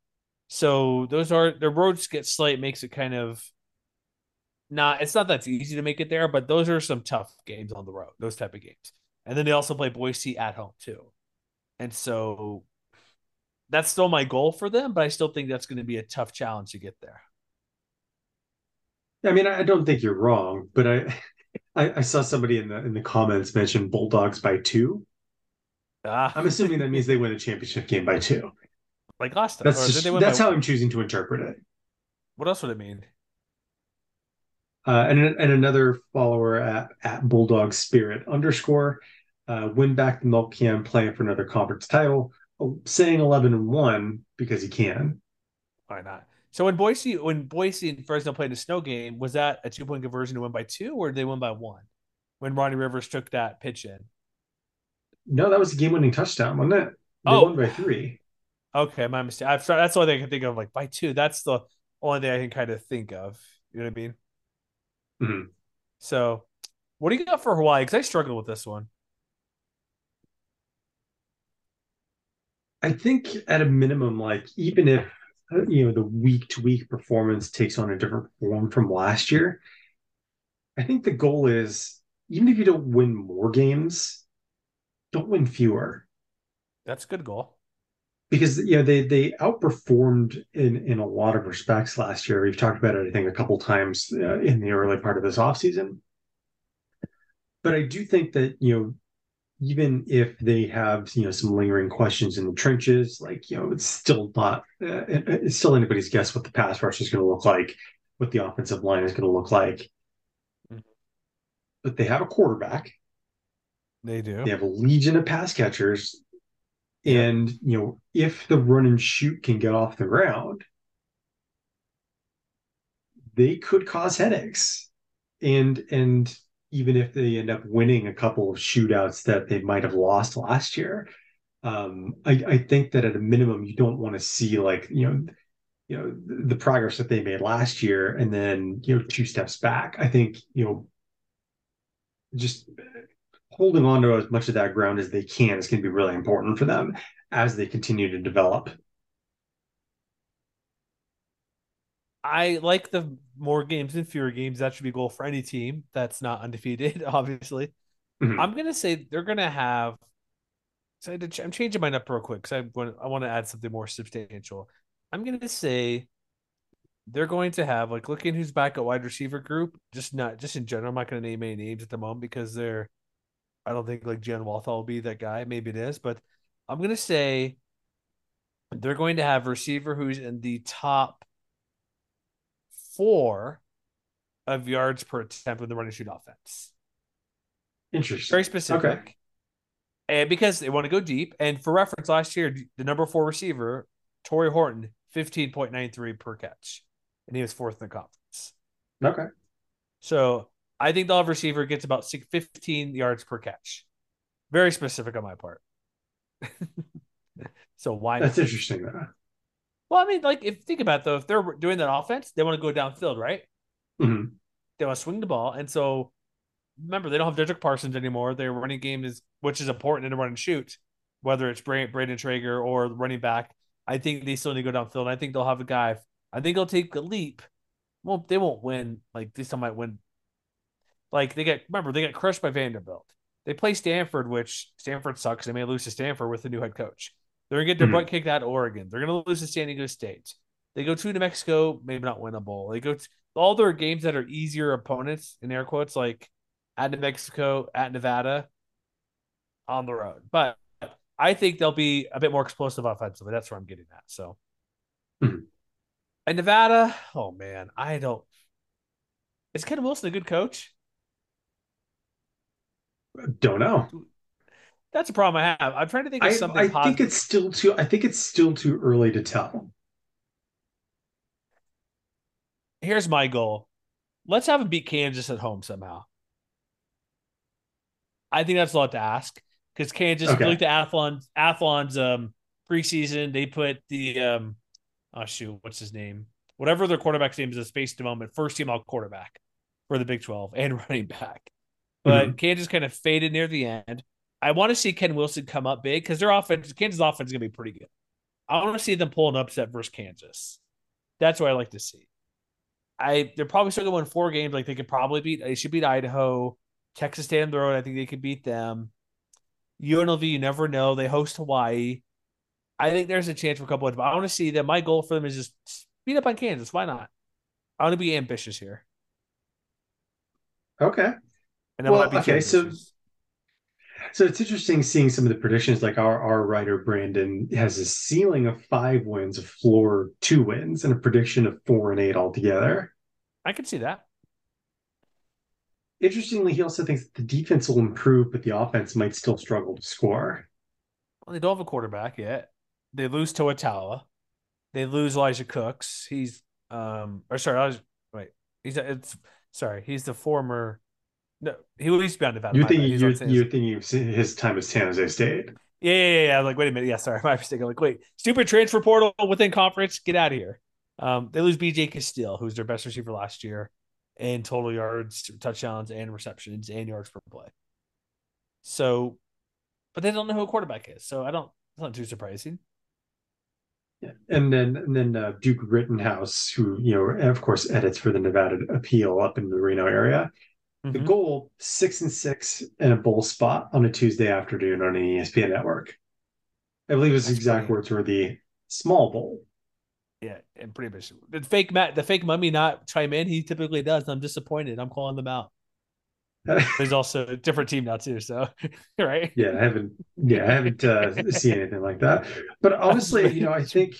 So those are, their roads get slight, makes it kind of not, it's not that it's easy to make it there, but those are some tough games on the road, those type of games. And then they also play Boise at home too. And so that's still my goal for them, but I still think that's going to be a tough challenge to get there. I mean, I don't think you're wrong, but I, I, I saw somebody in the in the comments mention Bulldogs by two. Ah, I'm assuming that means they win a championship game by two. like last time. That's Or did they just win that's by, how I'm choosing to interpret it. what else would it mean? Uh, and and another follower at, at Bulldog Spirit underscore uh, win back the milk can, playing for another conference title, saying eleven and one because he can. Why not? So when Boise when Boise and Fresno played a snow game, was that a two point conversion to win by two, or did they win by one? When Ronnie Rivers took that pitch in. No, that was a game winning touchdown, wasn't it? They Oh. won by three. Okay, my mistake. I've that's the only thing I can think of. Like by two, that's the only thing I can kind of think of. You know what I mean? Mm-hmm. So, what do you got for Hawaii? Because I struggled with this one. I think at a minimum, like even if uh, you know the week to week performance takes on a different form from last year, I think the goal is even if you don't win more games, don't win fewer. That's a good goal. Because you know they they outperformed in in a lot of respects last year. We've talked about it, I think, a couple times uh, in the early part of this offseason. But I do think that you know even if they have you know some lingering questions in the trenches, like you know it's still not uh, it's still anybody's guess what the pass rush is going to look like, what the offensive line is going to look like. Mm-hmm. But they have a quarterback. They do. They have a legion of pass catchers. And, you know, if the run and shoot can get off the ground, they could cause headaches. And and even if they end up winning a couple of shootouts that they might have lost last year, um, I, I think that at a minimum, you don't want to see like, you know, you know, the progress that they made last year and then, you know, two steps back. I think, you know, just holding on to as much of that ground as they can is going to be really important for them as they continue to develop. I like the more games and fewer games. That should be a goal for any team that's not undefeated, obviously. Mm-hmm. I'm going to say they're going to have so I ch- I'm changing mine up real quick because I want I want to add something more substantial. I'm going to say they're going to have, like, looking who's back at wide receiver group, just not just in general. I'm not going to name any names at the moment because they're I don't think like Jen Walthall will be that guy. Maybe it is, but I'm going to say they're going to have a receiver who's in the top four of yards per attempt with the run and shoot offense. Interesting. Very specific. Okay. And because they want to go deep. And for reference, last year, the number four receiver, Torrey Horton, fifteen point nine three per catch. And he was fourth in the conference. Okay. So I think the receiver gets about fifteen yards per catch. Very specific on my part. So why That's not? interesting, though. Well, I mean, like, if think about it, though, if they're doing that offense, they want to go downfield, right? Mm-hmm. They want to swing the ball. And so remember, they don't have Dedrick Parsons anymore. Their running game is, which is important in a run and shoot, whether it's Braden Traeger or running back. I think they still need to go downfield. And I think they'll have a guy. I think they'll take a leap. Well, they won't win. Like, they still might win. Like, they get, remember, they got crushed by Vanderbilt. They play Stanford, which Stanford sucks. They may lose to Stanford with the new head coach. They're going to get their mm-hmm. butt kicked out of Oregon. They're going to lose to San Diego State. They go to New Mexico, maybe not win a bowl. They go to all their games that are easier opponents, in air quotes, like at New Mexico, at Nevada, on the road. But I think they'll be a bit more explosive offensively. That's where I'm getting at. So, mm-hmm. And Nevada, oh man, I don't. Is Ken Wilson a good coach? Don't know. That's a problem I have. I'm trying to think of I, something I positive. think it's still too. I think it's still too early to tell. Here's my goal. Let's have them beat Kansas at home somehow. I think that's a lot to ask because Kansas, okay. Look at Athlon's, Athlon's um, preseason. They put the um, oh shoot, what's his name? Whatever their quarterback's name is, a space development first team all quarterback for the Big twelve and running back. But mm-hmm. Kansas kind of faded near the end. I want to see Ken Wilson come up big because their offense, Kansas offense is going to be pretty good. I want to see them pull an upset versus Kansas. That's what I like to see. I they're probably still going to win four games. Like they could probably beat. They should beat Idaho, Texas State on the road. I think they could beat them. U N L V, you never know. They host Hawaii. I think there's a chance for a couple of. But I want to see them. My goal for them is just beat up on Kansas. Why not? I want to be ambitious here. Okay. And that Well, might be okay, so Kansas. so it's interesting seeing some of the predictions. Like our our writer Brandon has a ceiling of five wins, a floor two wins, and a prediction of four and eight altogether. I can see that. Interestingly, he also thinks that the defense will improve, but the offense might still struggle to score. Well, they don't have a quarterback yet. They lose Toatawa. They lose Elijah Cooks. He's um or sorry, I was wait. He's it's sorry. He's the former. No, he used to be on Nevada. You're My bad. thinking He's on you're San you're thinking of his time at San Jose State. Yeah, yeah, yeah, yeah. Like, wait a minute. Yeah, sorry, my mistake. I'm like, wait, stupid transfer portal within conference. Get out of here. Um, they lose B J Castile, who's their best receiver last year, in total yards, touchdowns, and receptions, and yards per play. So, but they don't know who a quarterback is. So I don't. It's not too surprising. Yeah. And then and then uh, Duke Rittenhouse, who you know, of course, edits for the Nevada Appeal up in the Reno area. The Mm-hmm. goal, six and six and a bowl spot on a Tuesday afternoon on an E S P N network. I believe his That's exact pretty- words were the small bowl. Yeah, and pretty much the fake Matt, the fake mummy not chime in. He typically does. I'm disappointed. I'm calling them out. There's also a different team now too. So, right? Yeah, I haven't. Yeah, I haven't uh, seen anything like that. But honestly, you know, I think,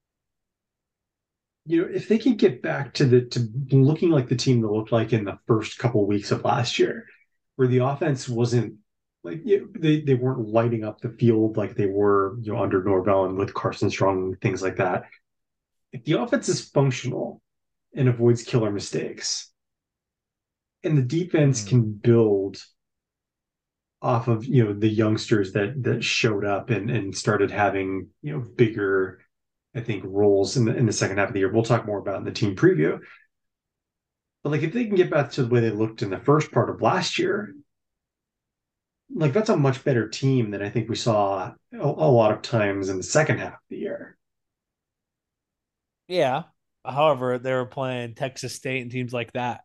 you know, if they can get back to the to looking like the team that looked like in the first couple of weeks of last year, where the offense wasn't like you know, they they weren't lighting up the field like they were, you know, under Norvell and with Carson Strong and things like that. If the offense is functional and avoids killer mistakes, and the defense Mm. can build off of you know the youngsters that that showed up and and started having you know bigger, I think, roles in the in the second half of the year. We'll talk more about in the team preview. But like if they can get back to the way they looked in the first part of last year, like that's a much better team than I think we saw a, a lot of times in the second half of the year. Yeah. However, they were playing Texas State and teams like that.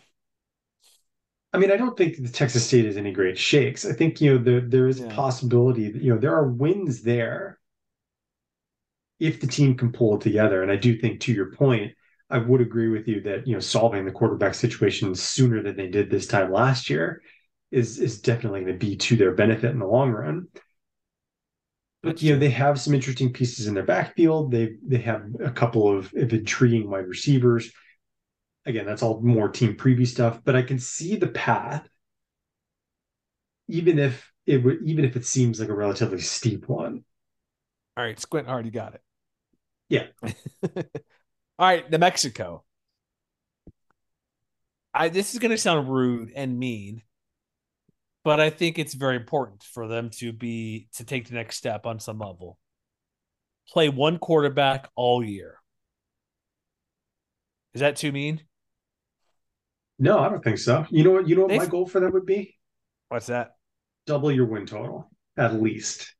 I mean, I don't think the Texas State is any great shakes. I think you know there there is a Yeah. possibility that you know there are wins there if the team can pull it together. And I do think, to your point, I would agree with you that you know solving the quarterback situation sooner than they did this time last year is is definitely going to be to their benefit in the long run. But That's you know true. they have some interesting pieces in their backfield. They they have a couple of, of intriguing wide receivers. Again, that's all more team preview stuff. But I can see the path, even if it would, even if it seems like a relatively steep one. All right, Squint hard, you got it. Yeah. All right, New Mexico. I this is going to sound rude and mean, but I think it's very important for them to be to take the next step on some level. Play one quarterback all year. Is that too mean? No, I don't think so. You know what? You know what They've- my goal for them would be? What's that? Double your win total, at least.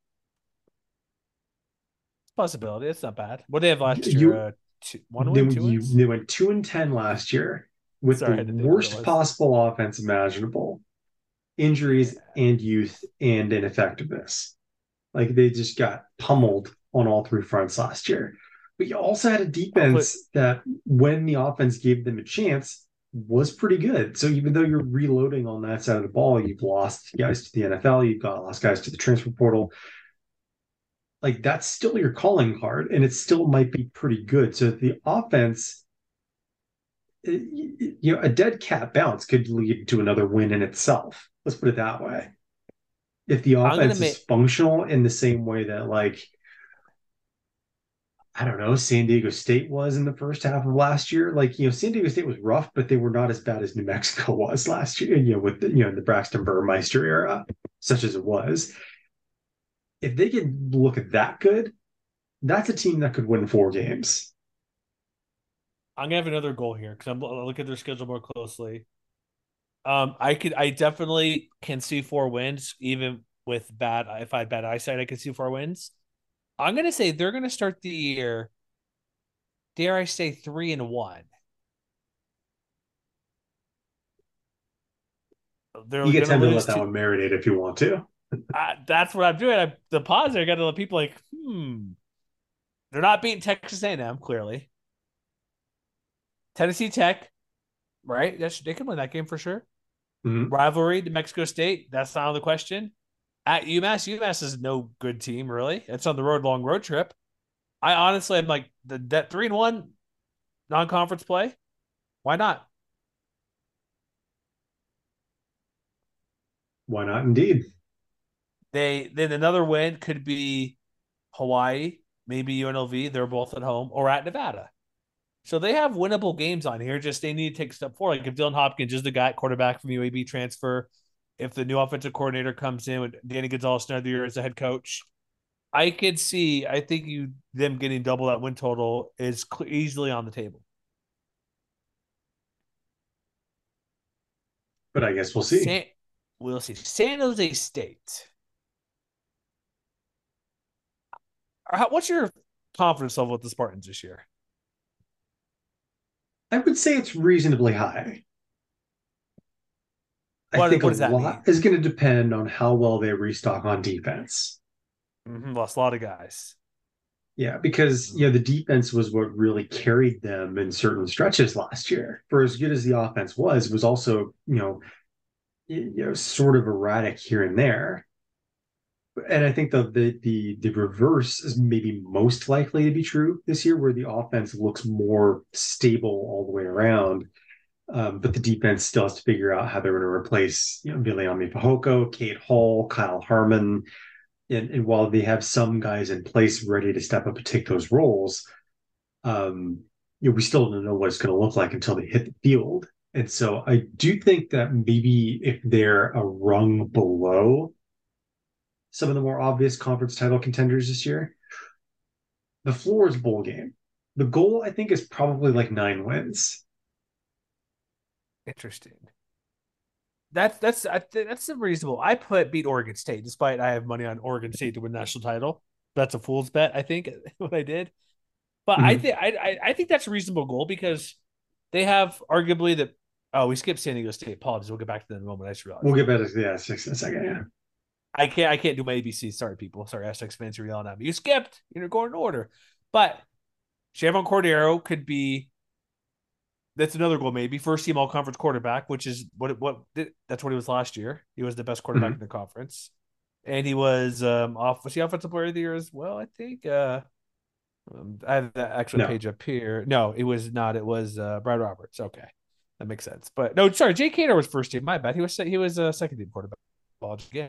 Possibility. It's not bad. What did they have last You- year? Uh, two, one They, win, two you, wins? they went two and ten last year with Sorry, I had to the think what it worst was. possible offense imaginable. Injuries and youth and ineffectiveness. Like they just got pummeled on all three fronts last year. But you also had a defense that, when the offense gave them a chance, was pretty good. So even though you're reloading on that side of the ball, you've lost guys to the N F L, you've got lost guys to the transfer portal. Like that's still your calling card, and it still might be pretty good. So if the offense, you know, a dead cat bounce could lead to another win in itself. Let's put it that way. If the I'm gonna offense make- is functional in the same way that, like, I don't know, San Diego State was in the first half of last year. Like, you know, San Diego State was rough, but they were not as bad as New Mexico was last year, you know, with the, you know, the Braxton Burmeister era, such as it was. If they could look at that good, that's a team that could win four games. I'm gonna have another goal here because I'm I'll look at their schedule more closely. Um, I could, I definitely can see four wins, even with bad. If I had bad eyesight, I could see four wins. I'm gonna say they're gonna start the year, dare I say, three and one. They're You get gonna time to lose let that to- one marinate if you want to. I, that's what I'm doing. I, the pause there, I got to let people like, hmm. They're not beating Texas A and M, clearly. Tennessee Tech, right? That's, they can win that game for sure. Mhm. Rivalry to Mexico State, that's not on the question. At UMass, UMass is no good team, really. It's on the road, long road trip. I honestly am like, the that three and one non-conference play. Why not? Why not? Indeed. They then another win could be Hawaii, maybe U N L V. They're both at home, or at Nevada. So they have winnable games on here. Just they need to take a step forward. Like if Dylan Hopkins is the guy quarterback from U A B transfer, if the new offensive coordinator comes in with Danny Gonzalez another year as the head coach, I could see. I think you them getting double that win total is cl- easily on the table. But I guess we'll see. San, we'll see. San Jose State. How, what's your confidence level with the Spartans this year? I would say it's reasonably high. What- I think what a does that lot mean? is going to depend on how well they restock on defense. Mm-hmm, lost a lot of guys. Yeah, because you know the defense was what really carried them in certain stretches last year. For as good as the offense was, it was also you know you know sort of erratic here and there. And I think the the the the reverse is maybe most likely to be true this year, where the offense looks more stable all the way around. Um, but the defense still has to figure out how they're going to replace, you know, Viliami Fehoko, Kate Hall, Kyle Harmon. And, and while they have some guys in place ready to step up and take those roles, um, you know, we still don't know what it's going to look like until they hit the field. And so I do think that maybe if they're a rung below some of the more obvious conference title contenders this year, the floor is bowl game. The goal, I think, is probably like nine wins. Interesting. That's that's I th- that's reasonable. I put beat Oregon State, despite I have money on Oregon State to win national title. That's a fool's bet, I think, what I did. But I Mhm. think I, I I think that's a reasonable goal because they have arguably the oh we skipped San Diego State. Apologies. We'll get back to that in a moment. I just realized. We'll get back to yeah, six in a second. Yeah. I can't I can't do my A B C. Sorry, people. Sorry, Aztecs fans are yelling at me. You skipped. You're going in order. But Chevron Cordero could be. That's another goal, maybe first team all conference quarterback, which is what what that's what he was last year. He was the best quarterback Mhm. in the conference, and he was um off was he offensive player of the year as well. I think. Uh, um, I have the actual No. page up here. No, it was not. It was uh, Brad Roberts. Okay, that makes sense. But no, sorry, Jay Cater was first team. My bad. He was he was a uh, second team quarterback. Again,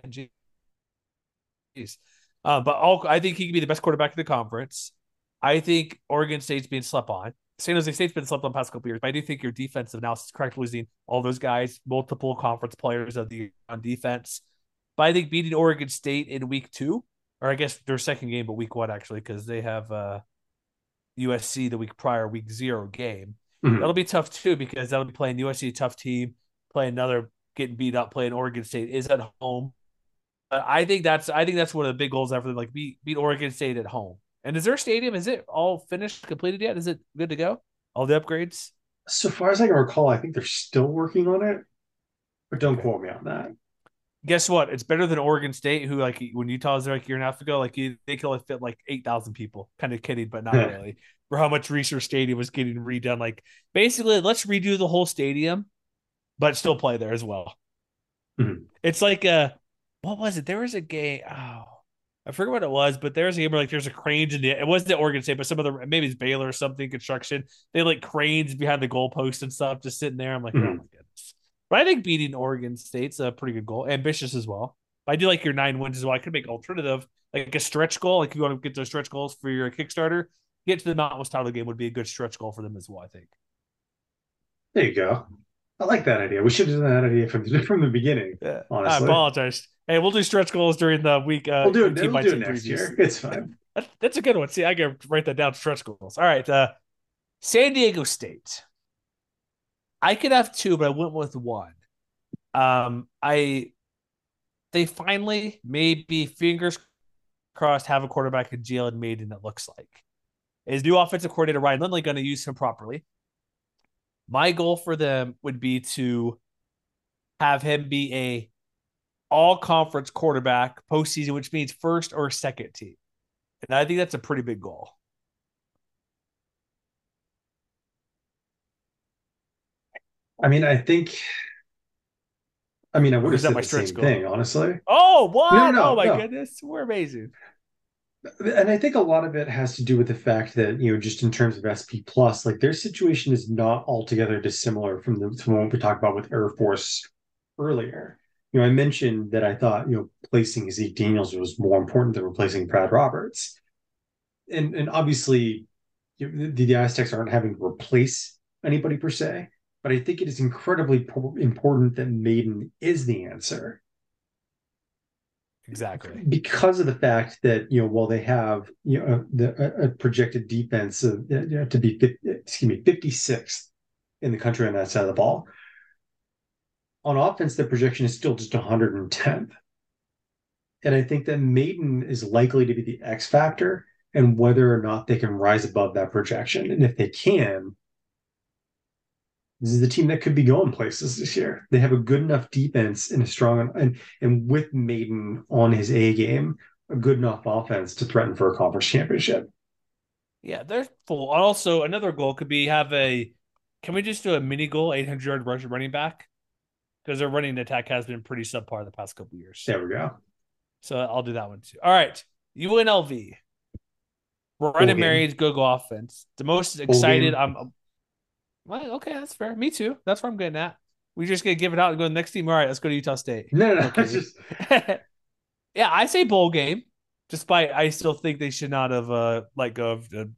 jeez. Uh, but all I think he could be the best quarterback in the conference. I think Oregon State's being slept on. San Jose State's been slept on the past couple years, but I do think your defensive analysis is correct, losing all those guys, multiple conference players of the on defense. But I think beating Oregon State in week two, or I guess their second game, but week one actually, because they have uh, U S C the week prior, week zero game. Mhm. That'll be tough too because that'll be playing U S C, a tough team, playing another getting beat up, playing Oregon State is at home. But I think that's I think that's one of the big goals ever. Like beat beat Oregon State at home. And is their stadium, is it all finished, completed yet? Is it good to go? All the upgrades? So far as I can recall, I think they're still working on it, but don't Okay. quote me on that. Guess what? It's better than Oregon State, who like when Utah was there like a year and a half ago, like you, they could only fit like eight thousand people. Kind of kidding, but not Yeah. really. For how much Research Stadium was getting redone. Like basically, let's redo the whole stadium, but still play there as well. Mhm. It's like a what was it? There was a game. Oh, I forget what it was, but there's a game where like there's a cranes in the it wasn't the Oregon State, but some of the maybe it's Baylor or something construction. They like cranes behind the goalpost and stuff, just sitting there. I'm like, Mhm. oh my goodness. But I think beating Oregon State's a pretty good goal, ambitious as well. But I do like your nine wins as well. I could make alternative like a stretch goal, like if you want to get those stretch goals for your Kickstarter, get to the Mountain West title game would be a good stretch goal for them as well. I think. There you go. I like that idea. We should have done that idea from the, from the beginning. Yeah, I Honestly, apologize. Hey, we'll do stretch goals during the week. Uh, we'll do it. team We'll do mindset it next previews. year. It's fine. That, that's a good one. See, I can write that down. Stretch goals. All right. Uh, San Diego State. I could have two, but I went with one. Um, I they finally, maybe fingers crossed, have a quarterback in Jalen Maiden that looks like. Is new offensive coordinator Ryan Lindley going to use him properly? My goal for them would be to have him be a all conference quarterback postseason, which means first or second team. And I think that's a pretty big goal. I mean, I think I mean, I would Or have is that said my the stretch same goal? thing, honestly. Oh, what? No, no, oh my no. goodness, we're amazing. And I think a lot of it has to do with the fact that, you know, just in terms of S P Plus, like their situation is not altogether dissimilar from the from what we talked about with Air Force earlier. You know, I mentioned that I thought, you know, placing Zeke Daniels was more important than replacing Brad Roberts. And and obviously you know, the, the Aztecs aren't having to replace anybody per se, but I think it is incredibly important that Maiden is the answer. Exactly. Because of the fact that, you know, while they have, you know, the, a, a projected defense of, you know, to be, excuse me, fifty-sixth in the country on that side of the ball, on offense, the projection is still just one hundred tenth. And I think that Maiden is likely to be the X factor and whether or not they can rise above that projection. And if they can, this is the team that could be going places this year. They have a good enough defense and a strong and and with Maiden on his A game, a good enough offense to threaten for a conference championship. Yeah, they're full. Also, another goal could be have a. Can we just do a mini goal, eight hundred yard rush running back? Because their running attack has been pretty subpar the past couple of years. There we go. So I'll do that one too. All right, U N L V. Brennan Marion's go go offense. The most excited. I'm. Well, okay, that's fair. Me too. That's what I'm getting at. We just gonna give it out and go to the next team. All right, let's go to Utah State. No, no, no. Okay. Just... yeah, I say bowl game. Despite I still think they should not have uh let go of the.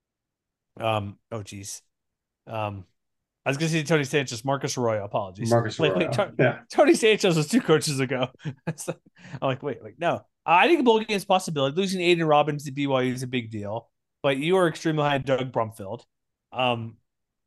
Um. Oh, geez. Um. I was gonna say Tony Sanchez, Marcus Arroyo. Apologies. Marcus wait, Arroyo. wait, Tony, yeah. Tony Sanchez was two coaches ago. I'm like, wait, like no. I think a bowl game is a possibility. Losing Aiden Robbins to B Y U is a big deal, but you are extremely high on Doug Brumfield. Um.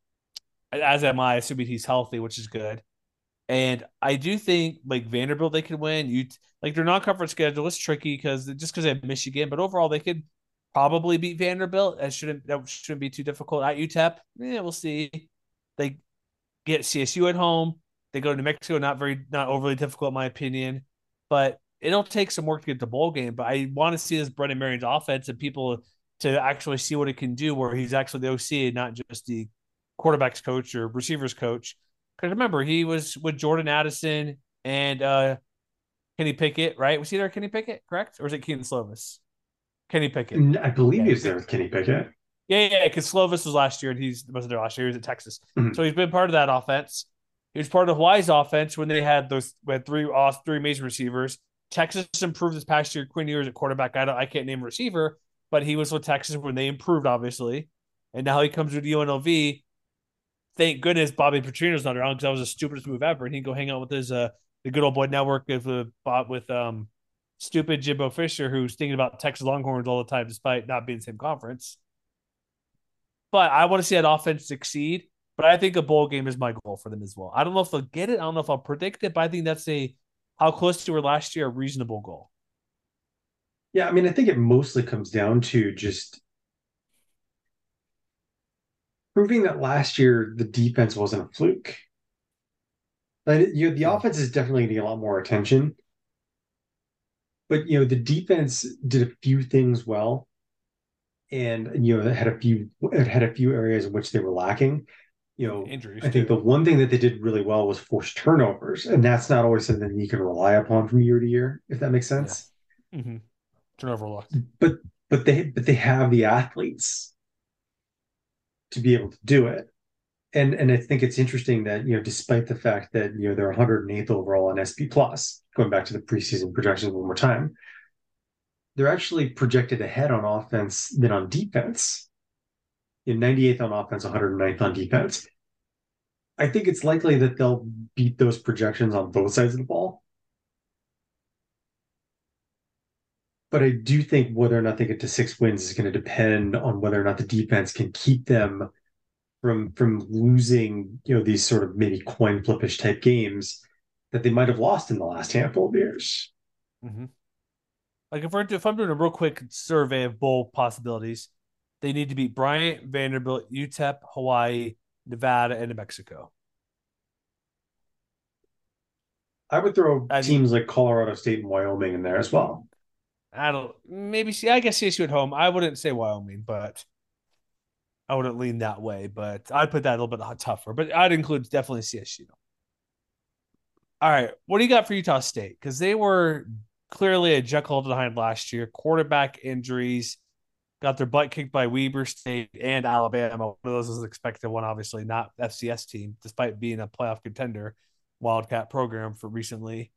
As am I, assuming he's healthy, which is good. And I do think like Vanderbilt, they could win. You like their non-conference schedule is tricky because just because they have Michigan, but overall they could probably beat Vanderbilt. That shouldn't that shouldn't be too difficult. At U T E P, yeah, we'll see. They get C S U at home. They go to New Mexico, not very not overly difficult in my opinion, but it'll take some work to get the bowl game. But I want to see this Brennan Marion's offense and people to actually see what it can do, where he's actually the O C and not just the quarterback's coach or receivers coach. Because remember, he was with Jordan Addison and uh, Kenny Pickett, right? Was he there, Kenny Pickett, correct? Or was it Keaton Slovis? Kenny Pickett. I believe yeah, he was there with Kenny Pickett. Yeah, yeah, because Slovis was last year and he's wasn't there last year. He was at Texas. Mm-hmm. So he's been part of that offense. He was part of Hawaii's offense when they had those we had three uh, three amazing receivers. Texas improved this past year. Quinn Ewers at quarterback. I don't, I can't name a receiver, but he was with Texas when they improved, obviously. And now he comes with U N L V. Thank goodness Bobby Petrino's not around because that was the stupidest move ever. And he can go hang out with his uh the good old boy network with uh, with um stupid Jimbo Fisher, who's thinking about Texas Longhorns all the time, despite not being in the same conference. But I want to see that offense succeed. But I think a bowl game is my goal for them as well. I don't know if they'll get it. I don't know if I'll predict it, but I think that's a how close to were last year a reasonable goal. Yeah, I mean, I think it mostly comes down to just proving that last year the defense wasn't a fluke. Like, you know, the offense is definitely getting a lot more attention, but you know the defense did a few things well, and you know it had a few it had a few areas in which they were lacking. You know, injuries. I think too. the one thing that they did really well was force turnovers, and that's not always something you can rely upon from year to year, if that makes sense. Yeah. Mm-hmm. Turnover luck, but but they but they have the athletes to be able to do it. And and I think it's interesting that, you know, despite the fact that, you know, they're one hundred eighth overall on S P Plus, going back to the preseason projections one more time, they're actually projected ahead on offense than on defense. In ninety-eighth on offense, one hundred ninth on defense. I think it's likely that they'll beat those projections on both sides of the ball. But I do think whether or not they get to six wins is going to depend on whether or not the defense can keep them from from losing, you know, these sort of maybe coin flippish type games that they might have lost in the last handful of years. Mm-hmm. Like if we're if I'm doing a real quick survey of bowl possibilities, they need to beat Bryant, Vanderbilt, U T E P, Hawaii, Nevada, and New Mexico. I would throw I teams like Colorado State and Wyoming in there as well. I don't maybe see. I guess C S U at home. I wouldn't say Wyoming, but I wouldn't lean that way. But I'd put that a little bit tougher. But I'd include definitely C S U. All right, what do you got for Utah State? Because they were clearly a Jekyll to the Hyde last year. Quarterback injuries, got their butt kicked by Weber State and Alabama. One of those was an expected one, obviously, not F C S team, despite being a playoff contender, Wildcat program for recently.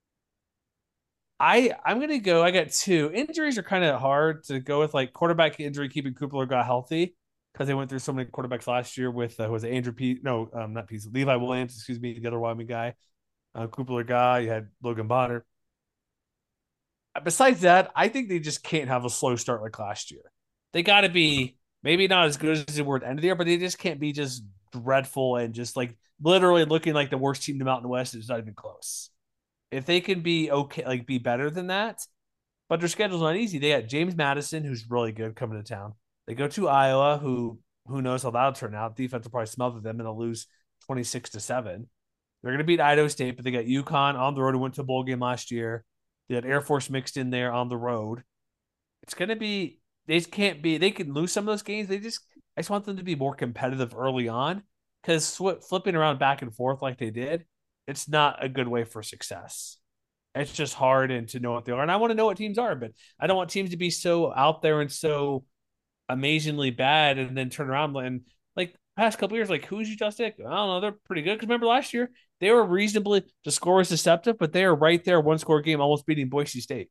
I I'm gonna go. I got two injuries are kind of hard to go with. Like quarterback injury, keeping Cooper got healthy because they went through so many quarterbacks last year with uh, was it Andrew P? No, um, not P. Levi Williams, excuse me, the other Wyoming guy. Uh, Cooper guy. You had Logan Bonner. Besides that, I think they just can't have a slow start like last year. They got to be maybe not as good as they were at the end of the year, but they just can't be just dreadful and just like literally looking like the worst team in the Mountain West. It's not even close. If they can be okay, like be better than that, but their schedule's not easy. They got James Madison, who's really good coming to town. They go to Iowa, who who knows how that'll turn out. Defense will probably smother them and they'll lose twenty-six to seven. They're going to beat Idaho State, but they got UConn on the road who went to a bowl game last year. They had Air Force mixed in there on the road. It's going to be, they just can't be, they can lose some of those games. They just, I just want them to be more competitive early on because sw- flipping around back and forth like they did, it's not a good way for success. It's just hard and to know what they are. And I want to know what teams are, but I don't want teams to be so out there and so amazingly bad and then turn around and like past couple years, like who's Utah State? I don't know. They're pretty good. Because remember last year, they were reasonably, the score was deceptive, but they are right there, one score game, almost beating Boise State.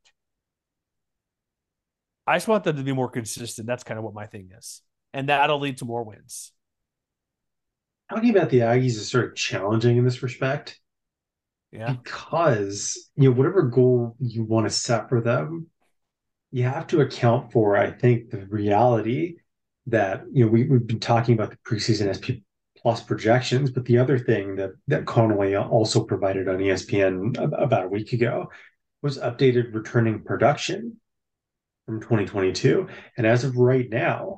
I just want them to be more consistent. That's kind of what my thing is. And that'll lead to more wins. Talking about the Aggies is sort of challenging in this respect. Yeah. Because, you know, whatever goal you want to set for them, you have to account for, I think, the reality that, you know, we, we've been talking about the preseason S P plus projections, but the other thing that, that Connolly also provided on E S P N about a week ago was updated returning production from twenty twenty-two. And as of right now,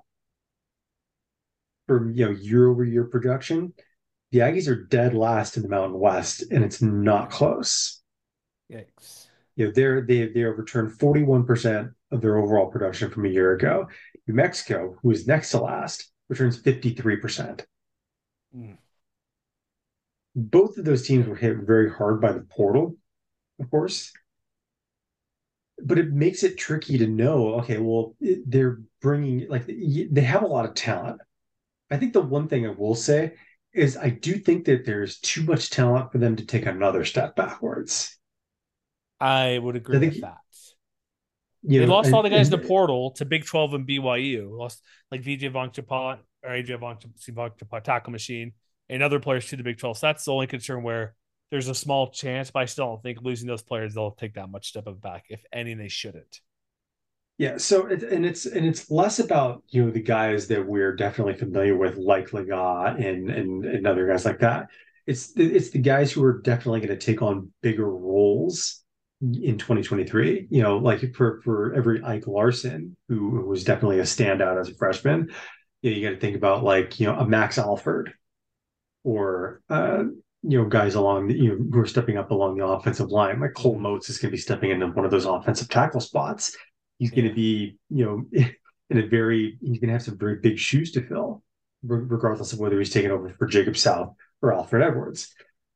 for, you know, year over year production, the Aggies are dead last in the Mountain West, and it's not close. Yikes. You know, they're, they they have returned forty-one percent of their overall production from a year ago. New Mexico, who is next to last, returns fifty-three percent. Mm. Both of those teams were hit very hard by the portal, of course. But it makes it tricky to know, okay, well, it, they're bringing, like, they have a lot of talent. I think the one thing I will say is I do think that there's too much talent for them to take another step backwards. I would agree I think, with that. You they know, lost and, all the guys and, in the portal to Big twelve and B Y U. Lost like V J Vongchapot or A J Vongchapot, tackle machine, and other players to the Big twelve. So that's the only concern where there's a small chance, but I still don't think losing those players, they'll take that much step of back. If any, they shouldn't. Yeah, so it, and it's and it's less about, you know, the guys that we're definitely familiar with, like Lagat and and and other guys like that. It's it's the guys who are definitely going to take on bigger roles in twenty twenty-three. You know, like for for every Ike Larson, who, who was definitely a standout as a freshman, you know, you got to think about like, you know, a Max Alford or uh, you know, guys along the, you know, who are stepping up along the offensive line. Like Cole Motes is going to be stepping into one of those offensive tackle spots. He's going to be, you know, in a very, he's going to have some very big shoes to fill, regardless of whether he's taking over for Jacob South or Alfred Edwards.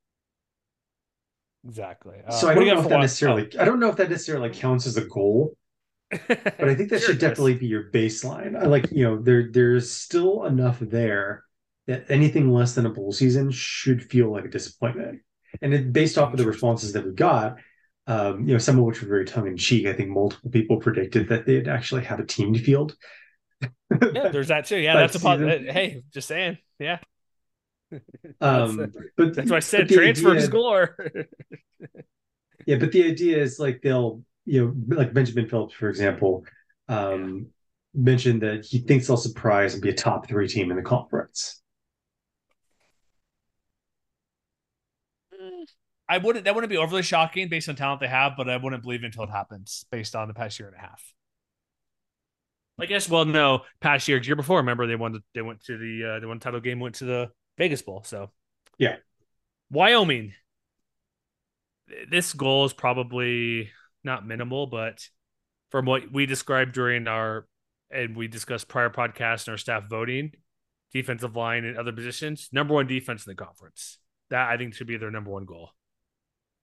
Exactly. Uh, so I don't know if that one? necessarily, oh. I don't know if that necessarily counts as a goal, but I think that sure should definitely be your baseline. I like, you know, there there's still enough there that anything less than a bowl season should feel like a disappointment. And it, based off of the responses that we got, Um, you know, some of which were very tongue-in-cheek. I think multiple people predicted that they'd actually have a team to field. Yeah, there's that too. Yeah, that's a positive. Hey, just saying. Yeah. um, that's, but that's what I said. Transfers galore. Yeah, but the idea is like they'll, you know, like Benjamin Phillips, for example, um, yeah. mentioned that he thinks they'll surprise and be a top three team in the conference. I wouldn't. That wouldn't be overly shocking based on talent they have, but I wouldn't believe it until it happens based on the past year and a half. I guess. Well, no, past year, year before. Remember, they won. The, they went to the. Uh, they won the title game. Went to the Vegas Bowl. So, yeah. Wyoming. This goal is probably not minimal, but from what we described during our and we discussed prior podcasts and our staff voting, defensive line and other positions, number one defense in the conference. That I think should be their number one goal.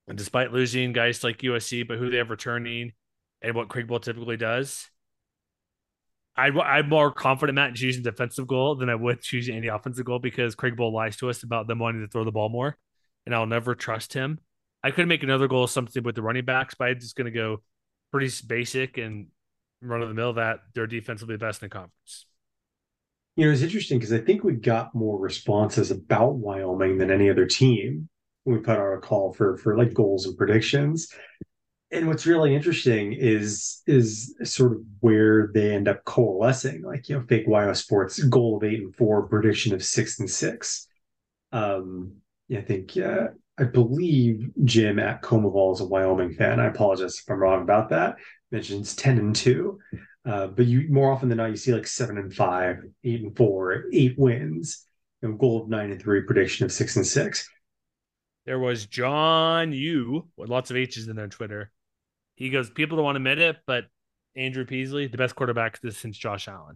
And despite losing guys like U S C, but who they have returning and what Craig Bowl typically does, I, I'm more confident Matt in choosing defensive goal than I would choosing any offensive goal because Craig Bowl lies to us about them wanting to throw the ball more, and I'll never trust him. I could make another goal something with the running backs, but I'm just going to go pretty basic and run of the mill that their defense will be the best in the conference. You know, it's interesting because I think we got more responses about Wyoming than any other team when we put out a call for for like goals and predictions. And what's really interesting is is sort of where they end up coalescing. Like, you know, fake Y O Sports goal of eight and four, prediction of six and six. Um, yeah, I think yeah, I believe Jim at Comaval is a Wyoming fan. I apologize if I'm wrong about that. Mentions ten and two. Uh, but you more often than not, you see like seven and five, eight and four, eight wins, you know, goal of nine and three, prediction of six and six. There was John Yu with lots of H's in their Twitter. He goes, people don't want to admit it, but Andrew Peasley, the best quarterback since Josh Allen.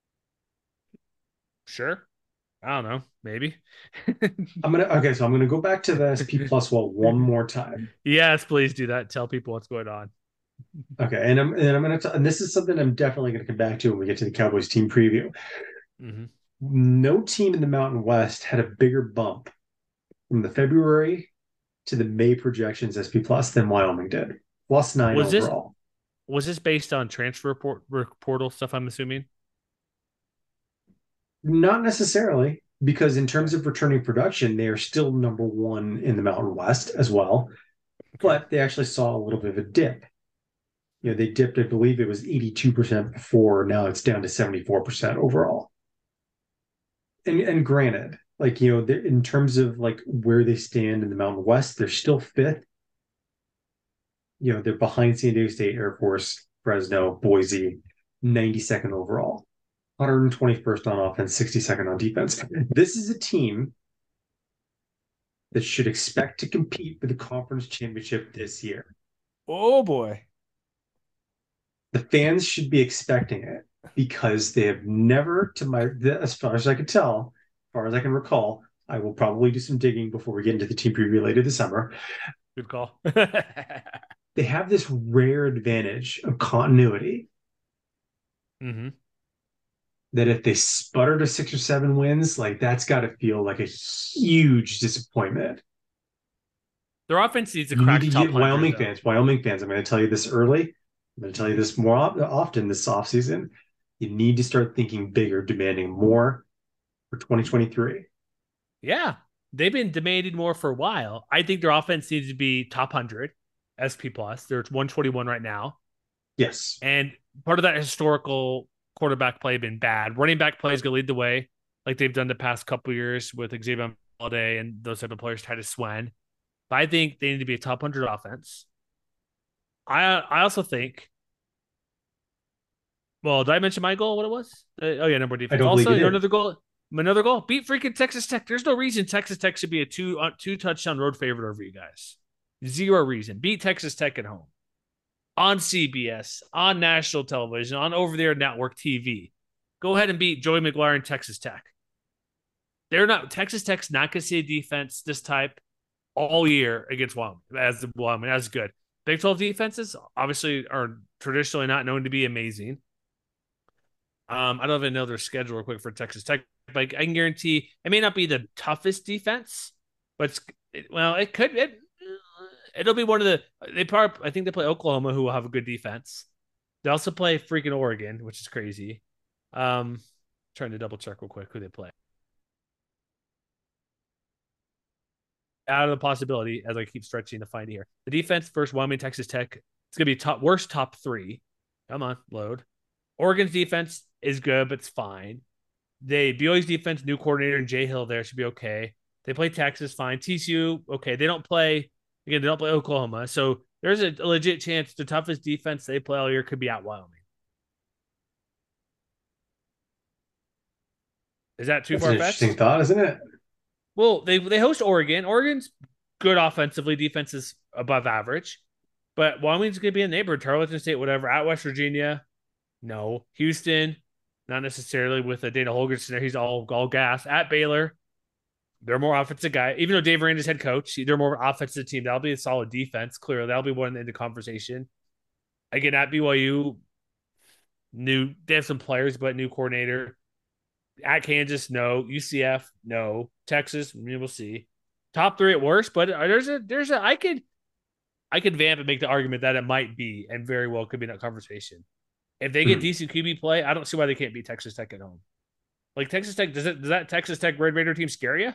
Sure. I don't know. Maybe. I'm gonna okay, so I'm gonna go back to the S P Plus well one more time. Yes, please do that. Tell people what's going on. Okay, and I'm and I'm gonna t- and this is something I'm definitely gonna come back to when we get to the Cowboys team preview. Mm-hmm. No team in the Mountain West had a bigger bump from the February to the May projections S P Plus than Wyoming did. Plus nine was overall. This, was this based on transfer port, portal stuff, I'm assuming? Not necessarily, because in terms of returning production, they are still number one in the Mountain West as well. But they actually saw a little bit of a dip. You know, they dipped, I believe it was eighty-two percent before. Now it's down to seventy-four percent overall. And and granted, like, you know, in terms of like where they stand in the Mountain West, they're still fifth. You know, they're behind San Diego State, Air Force, Fresno, Boise, ninety-second overall, one hundred twenty-first on offense, sixty-second on defense. This is a team that should expect to compete for the conference championship this year. Oh, boy. The fans should be expecting it because they have never, to my, as far as I can tell, as far as I can recall, I will probably do some digging before we get into the team preview later this summer. Good call. They have this rare advantage of continuity. Mm-hmm. That if they sputter to six or seven wins, like that's got to feel like a huge disappointment. Their offense needs to you crack need to top get Wyoming one hundred, fans. Wyoming fans, I'm going to tell you this early. I'm going to tell you this more often this offseason. You need to start thinking bigger, demanding more for twenty twenty-three. Yeah, they've been demanding more for a while. I think their offense needs to be top one hundred S P plus. They're at one twenty-one right now. Yes. And part of that historical quarterback play been bad. Running back plays going to lead the way, like they've done the past couple years with Xavier Holiday and those type of players, Titus Swen. But I think they need to be a top one hundred offense. I I also think. Well, did I mention my goal? What it was? Uh, oh yeah, number defense. Also, another goal. Another goal. Beat freaking Texas Tech. There's no reason Texas Tech should be a two uh, two touchdown road favorite over you guys. Zero reason. Beat Texas Tech at home. On C B S, on national television, on over-the-air network T V. Go ahead and beat Joey McGuire and Texas Tech. They're not Texas Tech's not going to see a defense this type all year against Wyoming as the Wyoming as good. Big twelve defenses obviously are traditionally not known to be amazing. Um, I don't even know their schedule real quick for Texas Tech, but I can guarantee it may not be the toughest defense, but it's, it, well, it could. It, It'll be one of the they probably I think they play Oklahoma, who will have a good defense. They also play freaking Oregon, which is crazy. Um, trying to double check real quick who they play. Out of the possibility, as I keep stretching to find it here, the defense first Wyoming, Texas Tech. It's gonna be top worst top three. Come on, load. Oregon's defense is good, but it's fine. They B Y U's defense, new coordinator and Jay Hill there should be okay. They play Texas, fine. T C U, okay. They don't play. Again, they don't play Oklahoma. So there's a legit chance the toughest defense they play all year could be at Wyoming. Is that too That's far an fetched? Interesting thought, isn't it? Well, they they host Oregon. Oregon's good offensively. Defense is above average. But Wyoming's going to be a neighbor. Tarleton State, whatever. At West Virginia, no. Houston, not necessarily with a Dana Holgorsen there. He's all, all gas. At Baylor, They're more offensive guy. Even though Dave Aranda's head coach, they're more offensive team. That'll be a solid defense. Clearly, that'll be one in the conversation. Again, at B Y U, new they have some players, but new coordinator. At Kansas, no. U C F, no. Texas, we'll see. Top three at worst, but there's a there's a I could I could vamp and make the argument that it might be and very well could be in that conversation. If they get hmm. decent Q B play, I don't see why they can't beat Texas Tech at home. Like Texas Tech, does it does that Texas Tech Red Raider team scare you?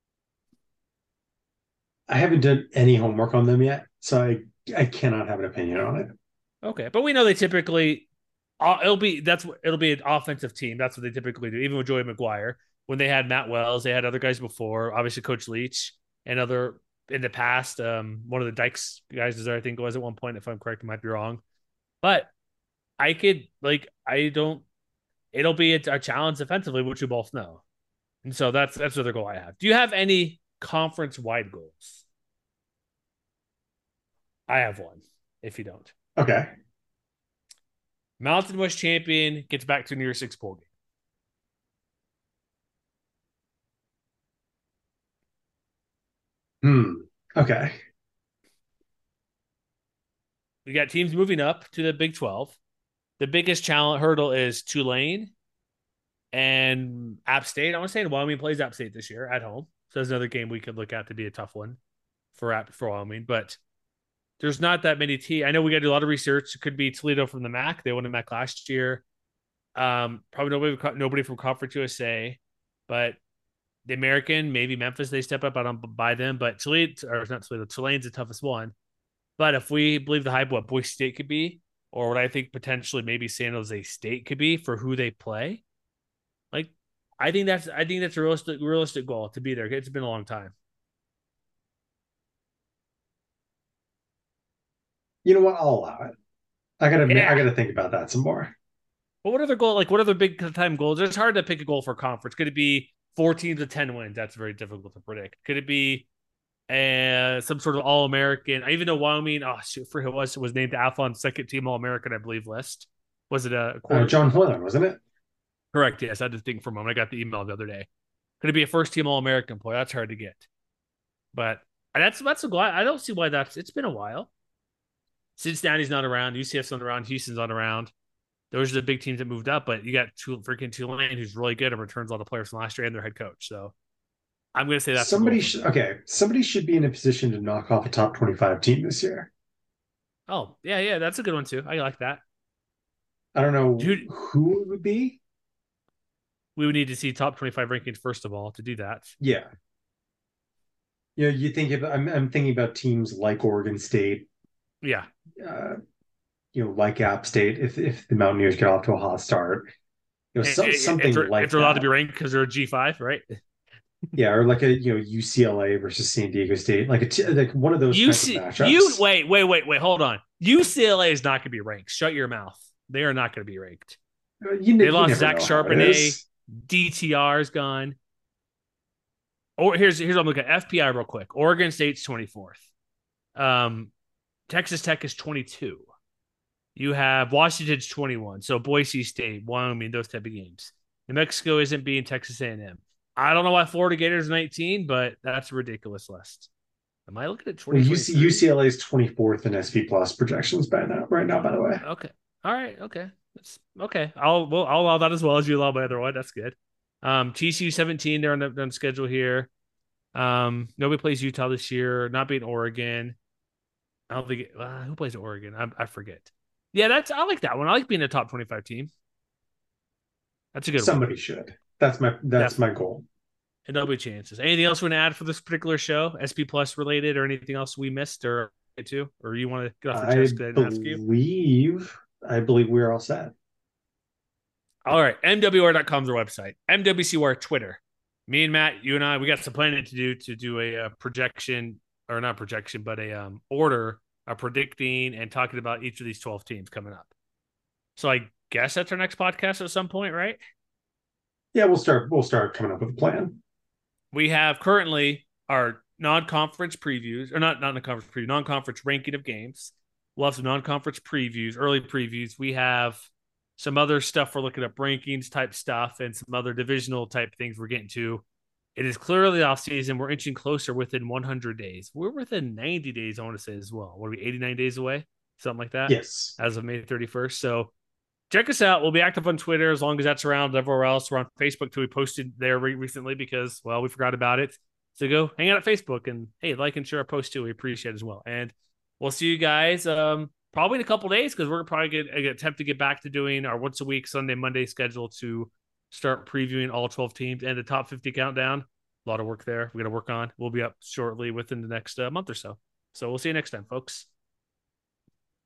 I haven't done any homework on them yet, so I I cannot have an opinion on it. Okay, but we know they typically uh, it'll be that's it'll be an offensive team. That's what they typically do. Even with Joey McGuire, when they had Matt Wells, they had other guys before. Obviously, Coach Leach and other in the past. Um, one of the Dykes guys is there, I think, was at one point. If I'm correct, I might be wrong, but I could like I don't. It'll be a, a challenge defensively, which we both know, and so that's that's the other goal I have. Do you have any conference-wide goals? I have one. If you don't, okay. Mountain West champion gets back to New Year's Six bowl game. Hmm. Okay. We got teams moving up to the Big twelve. The biggest challenge hurdle is Tulane and App State. I want to say Wyoming plays App State this year at home. So that's another game we could look at to be a tough one for App for Wyoming. But there's not that many teams. I know we got to do a lot of research. It could be Toledo from the M A C. They won the M A C last year. Um, probably nobody nobody from Conference U S A. But the American, maybe Memphis, they step up. I don't buy them. But Toledo, or not Toledo, Tulane's the toughest one. But if we believe the hype, what Boise State could be, or what I think potentially maybe San Jose State could be for who they play, like I think that's I think that's a realistic realistic goal to be there. It's been a long time. You know what? I'll allow it. I gotta yeah. I gotta think about that some more. But what other goal? Like what other big time goals? It's hard to pick a goal for a conference. Could it be four teams with ten wins? That's very difficult to predict. Could it be and some sort of All-American? I even know Wyoming, oh shoot, for who was was named Athlon's second team All-American, I believe, list. Was it a quarter? Uh, John Hoyland, wasn't it? Correct, yes. I had to think for a moment. I got the email the other day. Could it be a first team All-American player? That's hard to get. But that's that's a I don't see why that's it's been a while. Cincinnati's not around, U C F's not around, Houston's not around. Those are the big teams that moved up, but you got two freaking Tulane who's really good and returns a lot of players from last year and their head coach. So I'm going to say that's somebody. Should, okay, somebody should be in a position to knock off a top twenty-five team this year. Oh yeah, yeah, that's a good one too. I like that. I don't know Dude, who it would be. We would need to see top twenty-five rankings first of all to do that. Yeah. Yeah, you think of, I'm I'm thinking about teams like Oregon State. Yeah. Uh, you know, like App State. If if the Mountaineers get off to a hot start, you know, some, something if they're, like if they're that. allowed to be ranked because they're a G five, right? Yeah, or like a you know U C L A versus San Diego State, like a t- like one of those U C, types of matchups. You wait, wait, wait, wait, hold on. U C L A is not going to be ranked. Shut your mouth. They are not going to be ranked. You, they you lost Zach Charbonnet. D T R's gone. Or here's here's what I'm looking at. F P I real quick. Oregon State's twenty-fourth. Um, Texas Tech is twenty-two. You have Washington's twenty-one. So Boise State, Wyoming, those type of games. New Mexico isn't being Texas A and M. I don't know why Florida Gators nineteen, but that's a ridiculous list. Am I looking at twenty? Well, U C L A is twenty-fourth in S P Plus projections by now, right now, by the way. Okay. All right. Okay. That's okay. I'll well, I'll allow that as well as you allow my other one. That's good. Um, T C U seventeen, they're on the, on the schedule here. Um, nobody plays Utah this year. Not being Oregon. I don't think it, uh, who plays Oregon. I, I forget. Yeah, that's I like that one. I like being a top twenty-five team. That's a good Somebody one. should. That's my that's Definitely. my goal. And there'll be chances. Anything else we want to add for this particular show? S P Plus related or anything else we missed or to? Or you want to get off your chest? I believe I believe we're all set. All right. M W R dot com is our website. M W C R Twitter. Me and Matt, you and I, we got some planning to do to do a, a projection, or not projection, but a um, order of predicting and talking about each of these twelve teams coming up. So I guess that's our next podcast at some point, right? Yeah, we'll start. We'll start coming up with a plan. We have currently our non-conference previews, or not not non-conference preview, non-conference ranking of games. We'll have some non-conference previews, early previews. We have some other stuff we're looking up, rankings type stuff, and some other divisional type things we're getting to It is clearly off season. We're inching closer within one hundred days. We're within ninety days, I want to say as well. What are we, eighty-nine days away? Something like that? Yes. As of May thirty-first. So check us out. We'll be active on Twitter as long as that's around. Everywhere else, we're on Facebook too. We posted there re- recently because, well, we forgot about it. So go hang out at Facebook and, hey, like and share our post too. We appreciate it as well. And we'll see you guys um, probably in a couple days because we're probably going to attempt to get back to doing our once a week Sunday, Monday schedule to start previewing all twelve teams and the top fifty countdown. A lot of work there. We're going to work on. We'll be up shortly within the next uh, month or so. So we'll see you next time, folks.